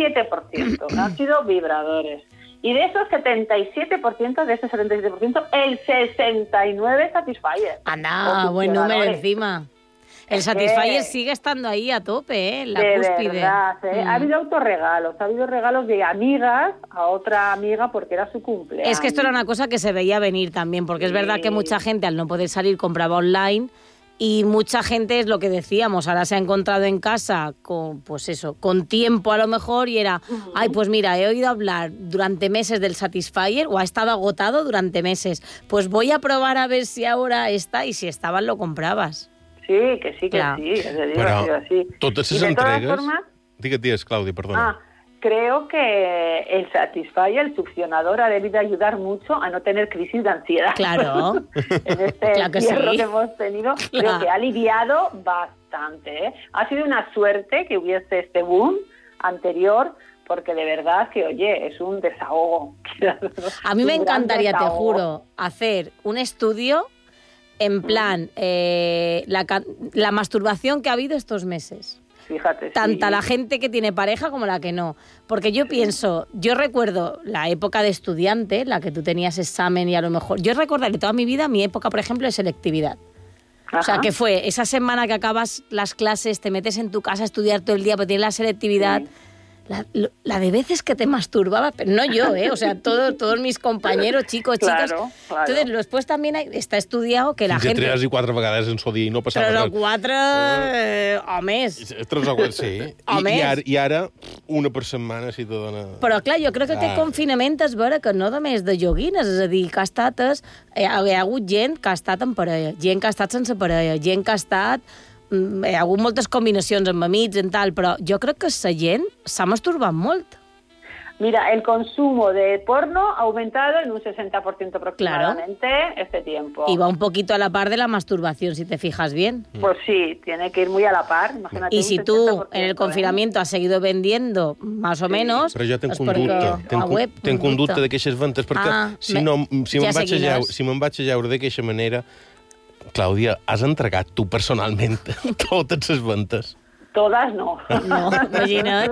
77% han sido vibradores. Y de esos 77%, de ese 77%, el 69% Satisfyer. Anda, buen número encima. El Satisfyer sigue estando ahí a tope, en la cúspide. De verdad, Ha habido autorregalos, ha habido regalos de amigas a otra amiga porque era su cumpleaños. Es que esto era una cosa que se veía venir también, porque es verdad que mucha gente al no poder salir compraba online y mucha gente es lo que decíamos, ahora se ha encontrado en casa con, pues eso, con tiempo a lo mejor y era, ay, pues mira, he oído hablar durante meses del Satisfyer o ha estado agotado durante meses, pues voy a probar a ver si ahora está y si estaban lo comprabas. Sí, que sí, Clar. sí, es de Però así. totes les Y de todas entregues... formas, Digues, Clàudia, perdona. creo que el Satisfyer, el succionador, ha debido ayudar mucho a no tener crisis de ansiedad. Claro. En este Claro que encierro sí. que hemos tenido, creo que ha aliviado bastante. Ha sido una suerte que hubiese este boom anterior, porque de verdad que, oye, es un desahogo. A mí me Un gran encantaría, te desahogo. juro, hacer un estudio en plan la masturbación que ha habido estos meses. Fíjate, Tanta sí. la gente que tiene pareja como la que no. Porque yo pienso, yo recuerdo la época de estudiante, la que tú tenías examen y a lo mejor... Yo recordaré toda mi vida mi época, por ejemplo, de selectividad. O sea, que fue esa semana que acabas las clases, te metes en tu casa a estudiar todo el día, pero tienes la selectividad... La de veces que te masturbaba, pero no yo, o sea, todos mis compañeros, chicos, chicas. Claro. Entonces, después también está estudiado que la Fins gente... a 3 i 4 vegades en dia i no passava Però res. no 4 o més. 3 o 4, sí. O més. I ara, una per setmana, si te dona... Però, clar, jo crec que aquest confinament és vera que no només de joguines, és a dir, que ha estat... Hi ha hagut gent que ha estat en parella, gent que ha estat sense parella, gent que ha estat... Hi ha hagut moltes combinacions amb amics i tal, però jo crec que la gent s'ha masturbat molt. Mira, el consumo de porno ha aumentado en un 60% aproximadamente este tiempo. Y va un poquito a la par de la masturbación, si te fijas bien. Pues sí, tiene que ir muy a la par. Imagínate, Y un si tú 60%, en el confinamiento has seguido vendiendo más o menos... Però jo tenc és un dubte. perquè Tenc un dubte d'aquestes ventes, perquè si me'n vaig a lleure d'aquesta manera... Clàudia, has entregat tu personalment totes les ventes? Todas no. No, imagina't.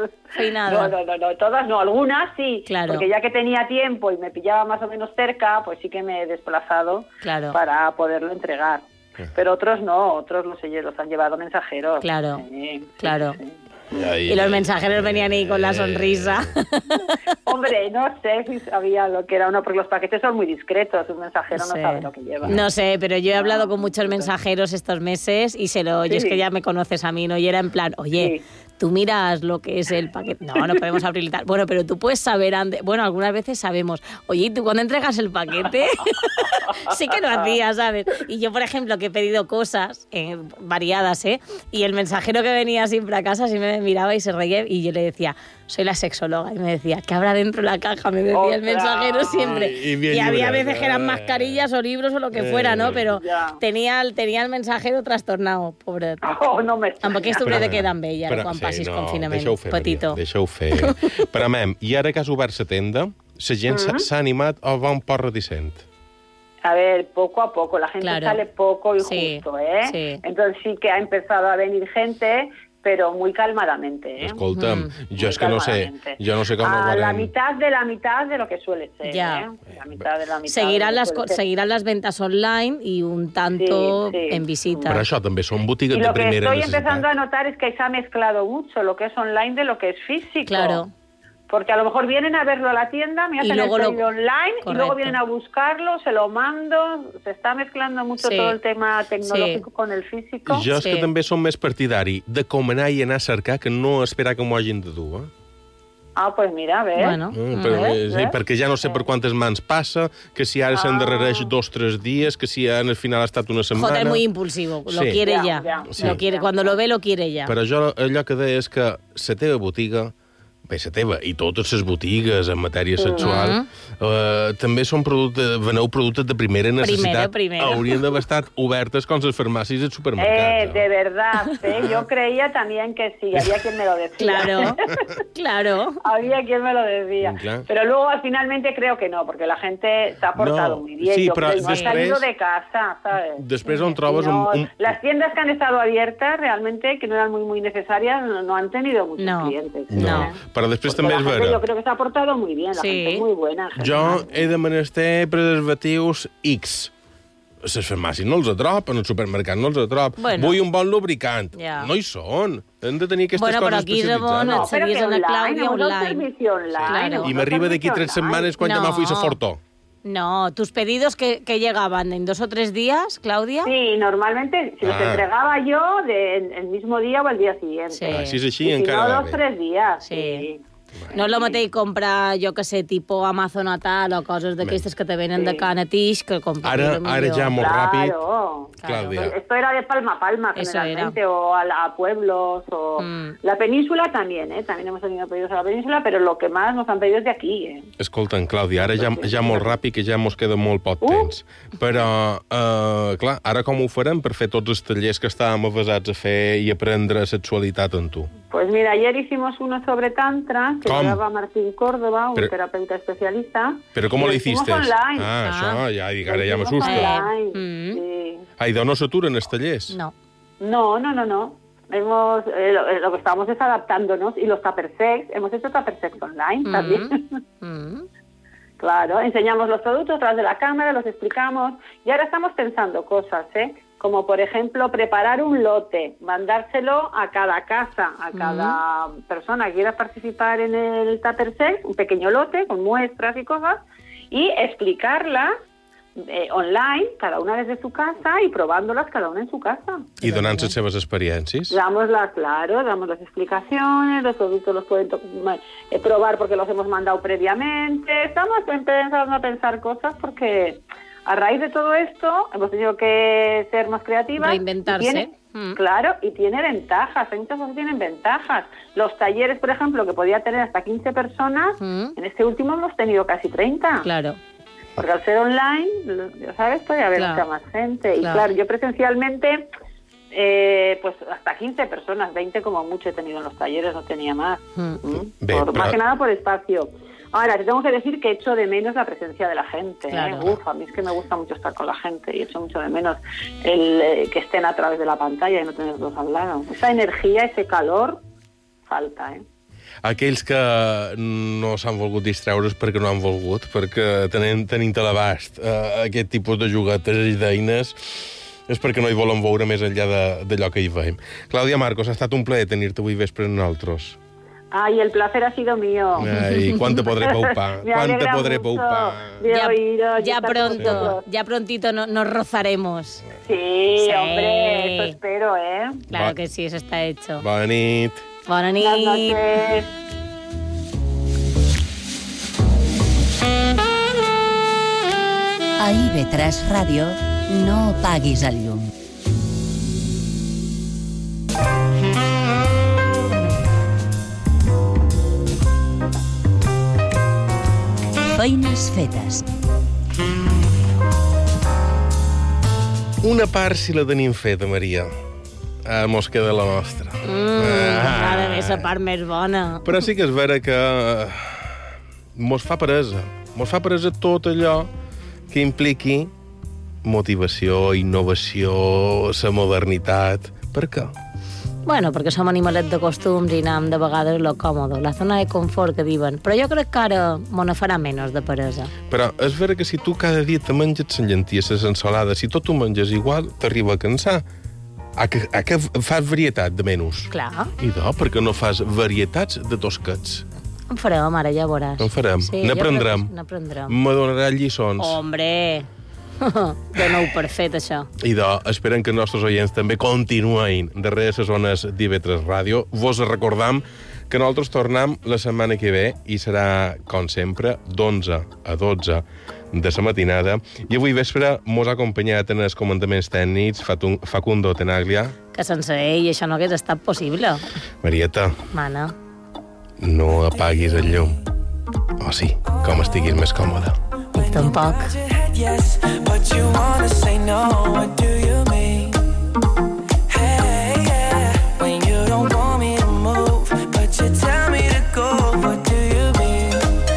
No, todas no. Algunas sí, claro. Porque ya que tenía tiempo y me pillaba más o menos cerca, pues sí que me he desplazado para poderlo entregar. Pero otros no, otros los han llevado mensajeros. Claro, sí, claro. Sí. Y los mensajeros venían ahí con la sonrisa. Hombre, no sé si sabía lo que era uno, porque los paquetes son muy discretos, un mensajero no sabe lo que lleva. No sé, pero yo he hablado con muchos mensajeros estos meses y yo es que ya me conoces a mí, ¿no? Y era en plan, oye, tú miras lo que es el paquete. No podemos abrir y tal. Bueno, pero tú puedes saber antes. Bueno, algunas veces sabemos. Oye, ¿y tú cuando entregas el paquete? Sí que lo hacía, ¿sabes? Y yo, por ejemplo, que he pedido cosas variadas, y el mensajero que venía siempre a casa siempre me miraba y se reía y yo le decía, soy la sexóloga. Y me decía, ¿qué habrá dentro de la caja? Me decía el mensajero siempre. Y había veces que eran mascarillas o libros o lo que fuera, ¿no? Pero tenía el mensajero trastornado, pobre. No me amb aquesta obreda queden bé, ja, quan passis confinament. Petito. Deixeu fer. Però, mem, i ara que has obert la tenda, la gent s'ha animat o va un poc reticent? A ver, poco a poco, la gente sale poco y justo, Sí. Entonces sí que ha empezado a venir gente, pero muy calmadamente, Escolta'm, jo és que no sé com ho veurem. La mitad de lo que suele ser, La mitad de la mitad. Seguirán las ventas online y un tanto en visita. Però això també són botigues de primera necesitat. Y lo que estoy necessitat. empezando a notar es que se ha mezclado mucho lo que es online de lo que es físico. Claro. Porque a lo mejor vienen a verlo a la tienda, me hacen el pedido online y luego vienen a buscarlo, se lo mando. Se está mezclando mucho todo el tema tecnológico con el físico. Jo és que també som més partidari de com anar i anar a cercar que no esperar que m'ho hagin de dur, Ah, pues mira, ves. Bueno, sí, perquè ja no sé per quantes mans passa, que si ara s'endarrereix 2 o 3 dies, que si al final ha estat una setmana... Joder, muy impulsivo, lo quiere ya. Sí. Lo quiere, cuando lo ve, lo quiere ya. Però jo allò que deia és que la teva botiga, bé, la teva, i totes les botigues en matèria sexual, també són veneu productes de primera necessitat. Primera. Haurien d'haver estat obertes com les farmàcies i els supermercats. De verdad, yo creía también que sí, había quien me lo decía. Claro. Había quien me lo decía. Claro. Pero luego, finalmente, creo que no, porque la gente se ha portado muy bien. Sí, yo però creo, no han salido de casa, ¿sabes? Després on trobes Las tiendas que han estado abiertas, realmente, que no eran muy necesarias, no han tenido muchos clientes. No. Però després Porque també la és gente, vera. yo creo que se ha portado muy bien, la gente es muy buena. Jo he de menester preservatius X. les farmàcies no els atropen, el supermercat no els atrop. Bueno. Vull un bon lubricant. Ja. No hi són. Hem de tenir aquestes Bueno, però coses aquí, Ramon, especialitzades. et seguís en la Clàudia online. Claro. I m'arriba d'aquí 3 setmanes quan ja m'ha fui a Fortó. No, tus pedidos que llegaban en 2 o 3 días, Claudia. Sí, normalmente si los entregaba yo el mismo día o el día siguiente. Sí. Si és així, Y si encara no, va 2 o bé. 3 días. Sí. No és el mateix comprar, jo que sé, tipus Amazon o tal, o coses d'aquestes que te venen de Canatix, que comprar Ara ja molt ràpid. Claro. Clàudia. Esto era de palma a palma, Eso generalmente, o a pueblos, o... La península también, También hemos tenido pedidos a la península, pero lo que más nos han pedido es de aquí, Escolta'm, Clàudia, ara ja molt ràpid, que ja mos queda molt poc temps. Però, clar, ara com ho farem per fer tots els tallers que estàvem avasats a fer i aprendre sexualitat en tu? Pues mira, ayer hicimos uno sobre Tantra, que lo daba Martín Córdoba, un terapeuta especialista. ¿Pero cómo lo hiciste? Online. Això, ja dic, ara ja m'assusto. Online, sí. Ai, no s'aturen els tallers? No. No. Hemos, lo que estamos es adaptándonos, y los tupper sex, hemos hecho tupper sex online también. Claro, enseñamos los productos atrás de la cámara, los explicamos, y ahora estamos pensando cosas, como por ejemplo preparar un lote, mandárselo a cada casa, a cada persona que quiera participar en el Tupper Sex, un pequeño lote con muestras y cosas, y explicarlas online, cada una desde su casa, y probándolas cada una en su casa. I donant les seves experiències? Damos las explicaciones, los productos los pueden probar porque los hemos mandado previamente. Estamos empezando a pensar cosas porque a raíz de todo esto hemos tenido que ser más creativas. Reinventarse. Claro, y tiene ventajas, hay muchas cosas que tienen ventajas. Los talleres, por ejemplo, que podía tener hasta 15 personas, en este último hemos tenido casi 30. Claro. Porque al ser online, ya sabes, puede haber mucha más gente. Y claro, yo presencialmente, pues hasta 15 personas, 20 como mucho he tenido en los talleres, no tenía más. Más que nada por espacio. Ahora, te tengo que decir que echo de menos la presencia de la gente. Claro. A mí es que me gusta mucho estar con la gente y echo mucho de menos el que estén a través de la pantalla y no tenerlos al lado. Esa energía, ese calor, falta, Aquells que no s'han volgut distreure és perquè no han volgut, perquè tenint a l'abast aquest tipus de juguetes i d'eines és perquè no hi volen veure més enllà d'allò que hi veiem. Clàudia Marcos, ha estat un plaer tenir-te avui vespre amb nosaltres. Ay, el placer ha sido mío. Ay, ¿cuán te podré paupar? ¿Cuán te podré paupar? Ya prontito nos rozaremos. Sí, hombre, eso espero, Claro que sí, eso está hecho. Bona nit. Bona nit. Buenas noches. A IB3 Ràdio no apaguis el llum. Feines fetes. Una part si la tenim feta, Maria. Mos queda la nostra. Ara ve la part més bona. Però sí que és vera que mos fa peresa. Mos fa peresa tot allò que impliqui motivació, innovació, la modernitat. Per què? Bueno, perquè som animalets de costums i anem de vegades lo còmodo, la zona de confort que diuen. Però jo crec que ara m'ho ne farà menys de peresa. Però és vera que si tu cada dia te menges les llenties, les ensalades, si tot ho menges igual, t'arriba a cansar. A que fas varietat de menús. Clar. I perquè no fas varietats de tosquets. En farem, ara ja veuràs. En farem. Sí, n'aprendrem. Me donaràs lliçons. Hombre, dona-ho per fet, això. I esperem que els nostres oients també continuïn darrere les zones d'IV3 Ràdio. Vos recordam que nosaltres tornem la setmana que ve i serà, com sempre, d'11 a 12 de la matinada. I avui vespre mos ha acompanyat en els comandaments tècnics Facundo Tenaglia. Que sense ell això no hagués estat possible. Marieta. Mana. No apaguis el llum. O sí, com estiguis més còmode. Tampoc. Yes, but you wanna say no, what do you mean? Hey, yeah, when you don't want me to move, but you tell me to go, what do you mean?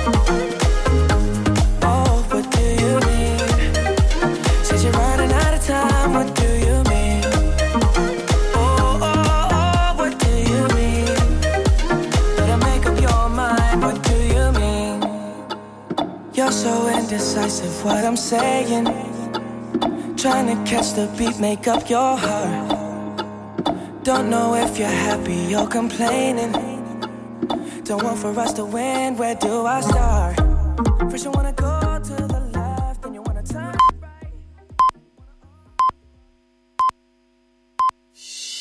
Oh, what do you mean? Said you're running out of time, what do you mean? Oh, oh, oh, what do you mean? Better make up your mind, what do you mean? You're so indecisive, what I'm saying. Trying to catch the beat, make up your heart. Don't know if you're happy or complaining. Don't want for us to win, where do I start? First you wanna go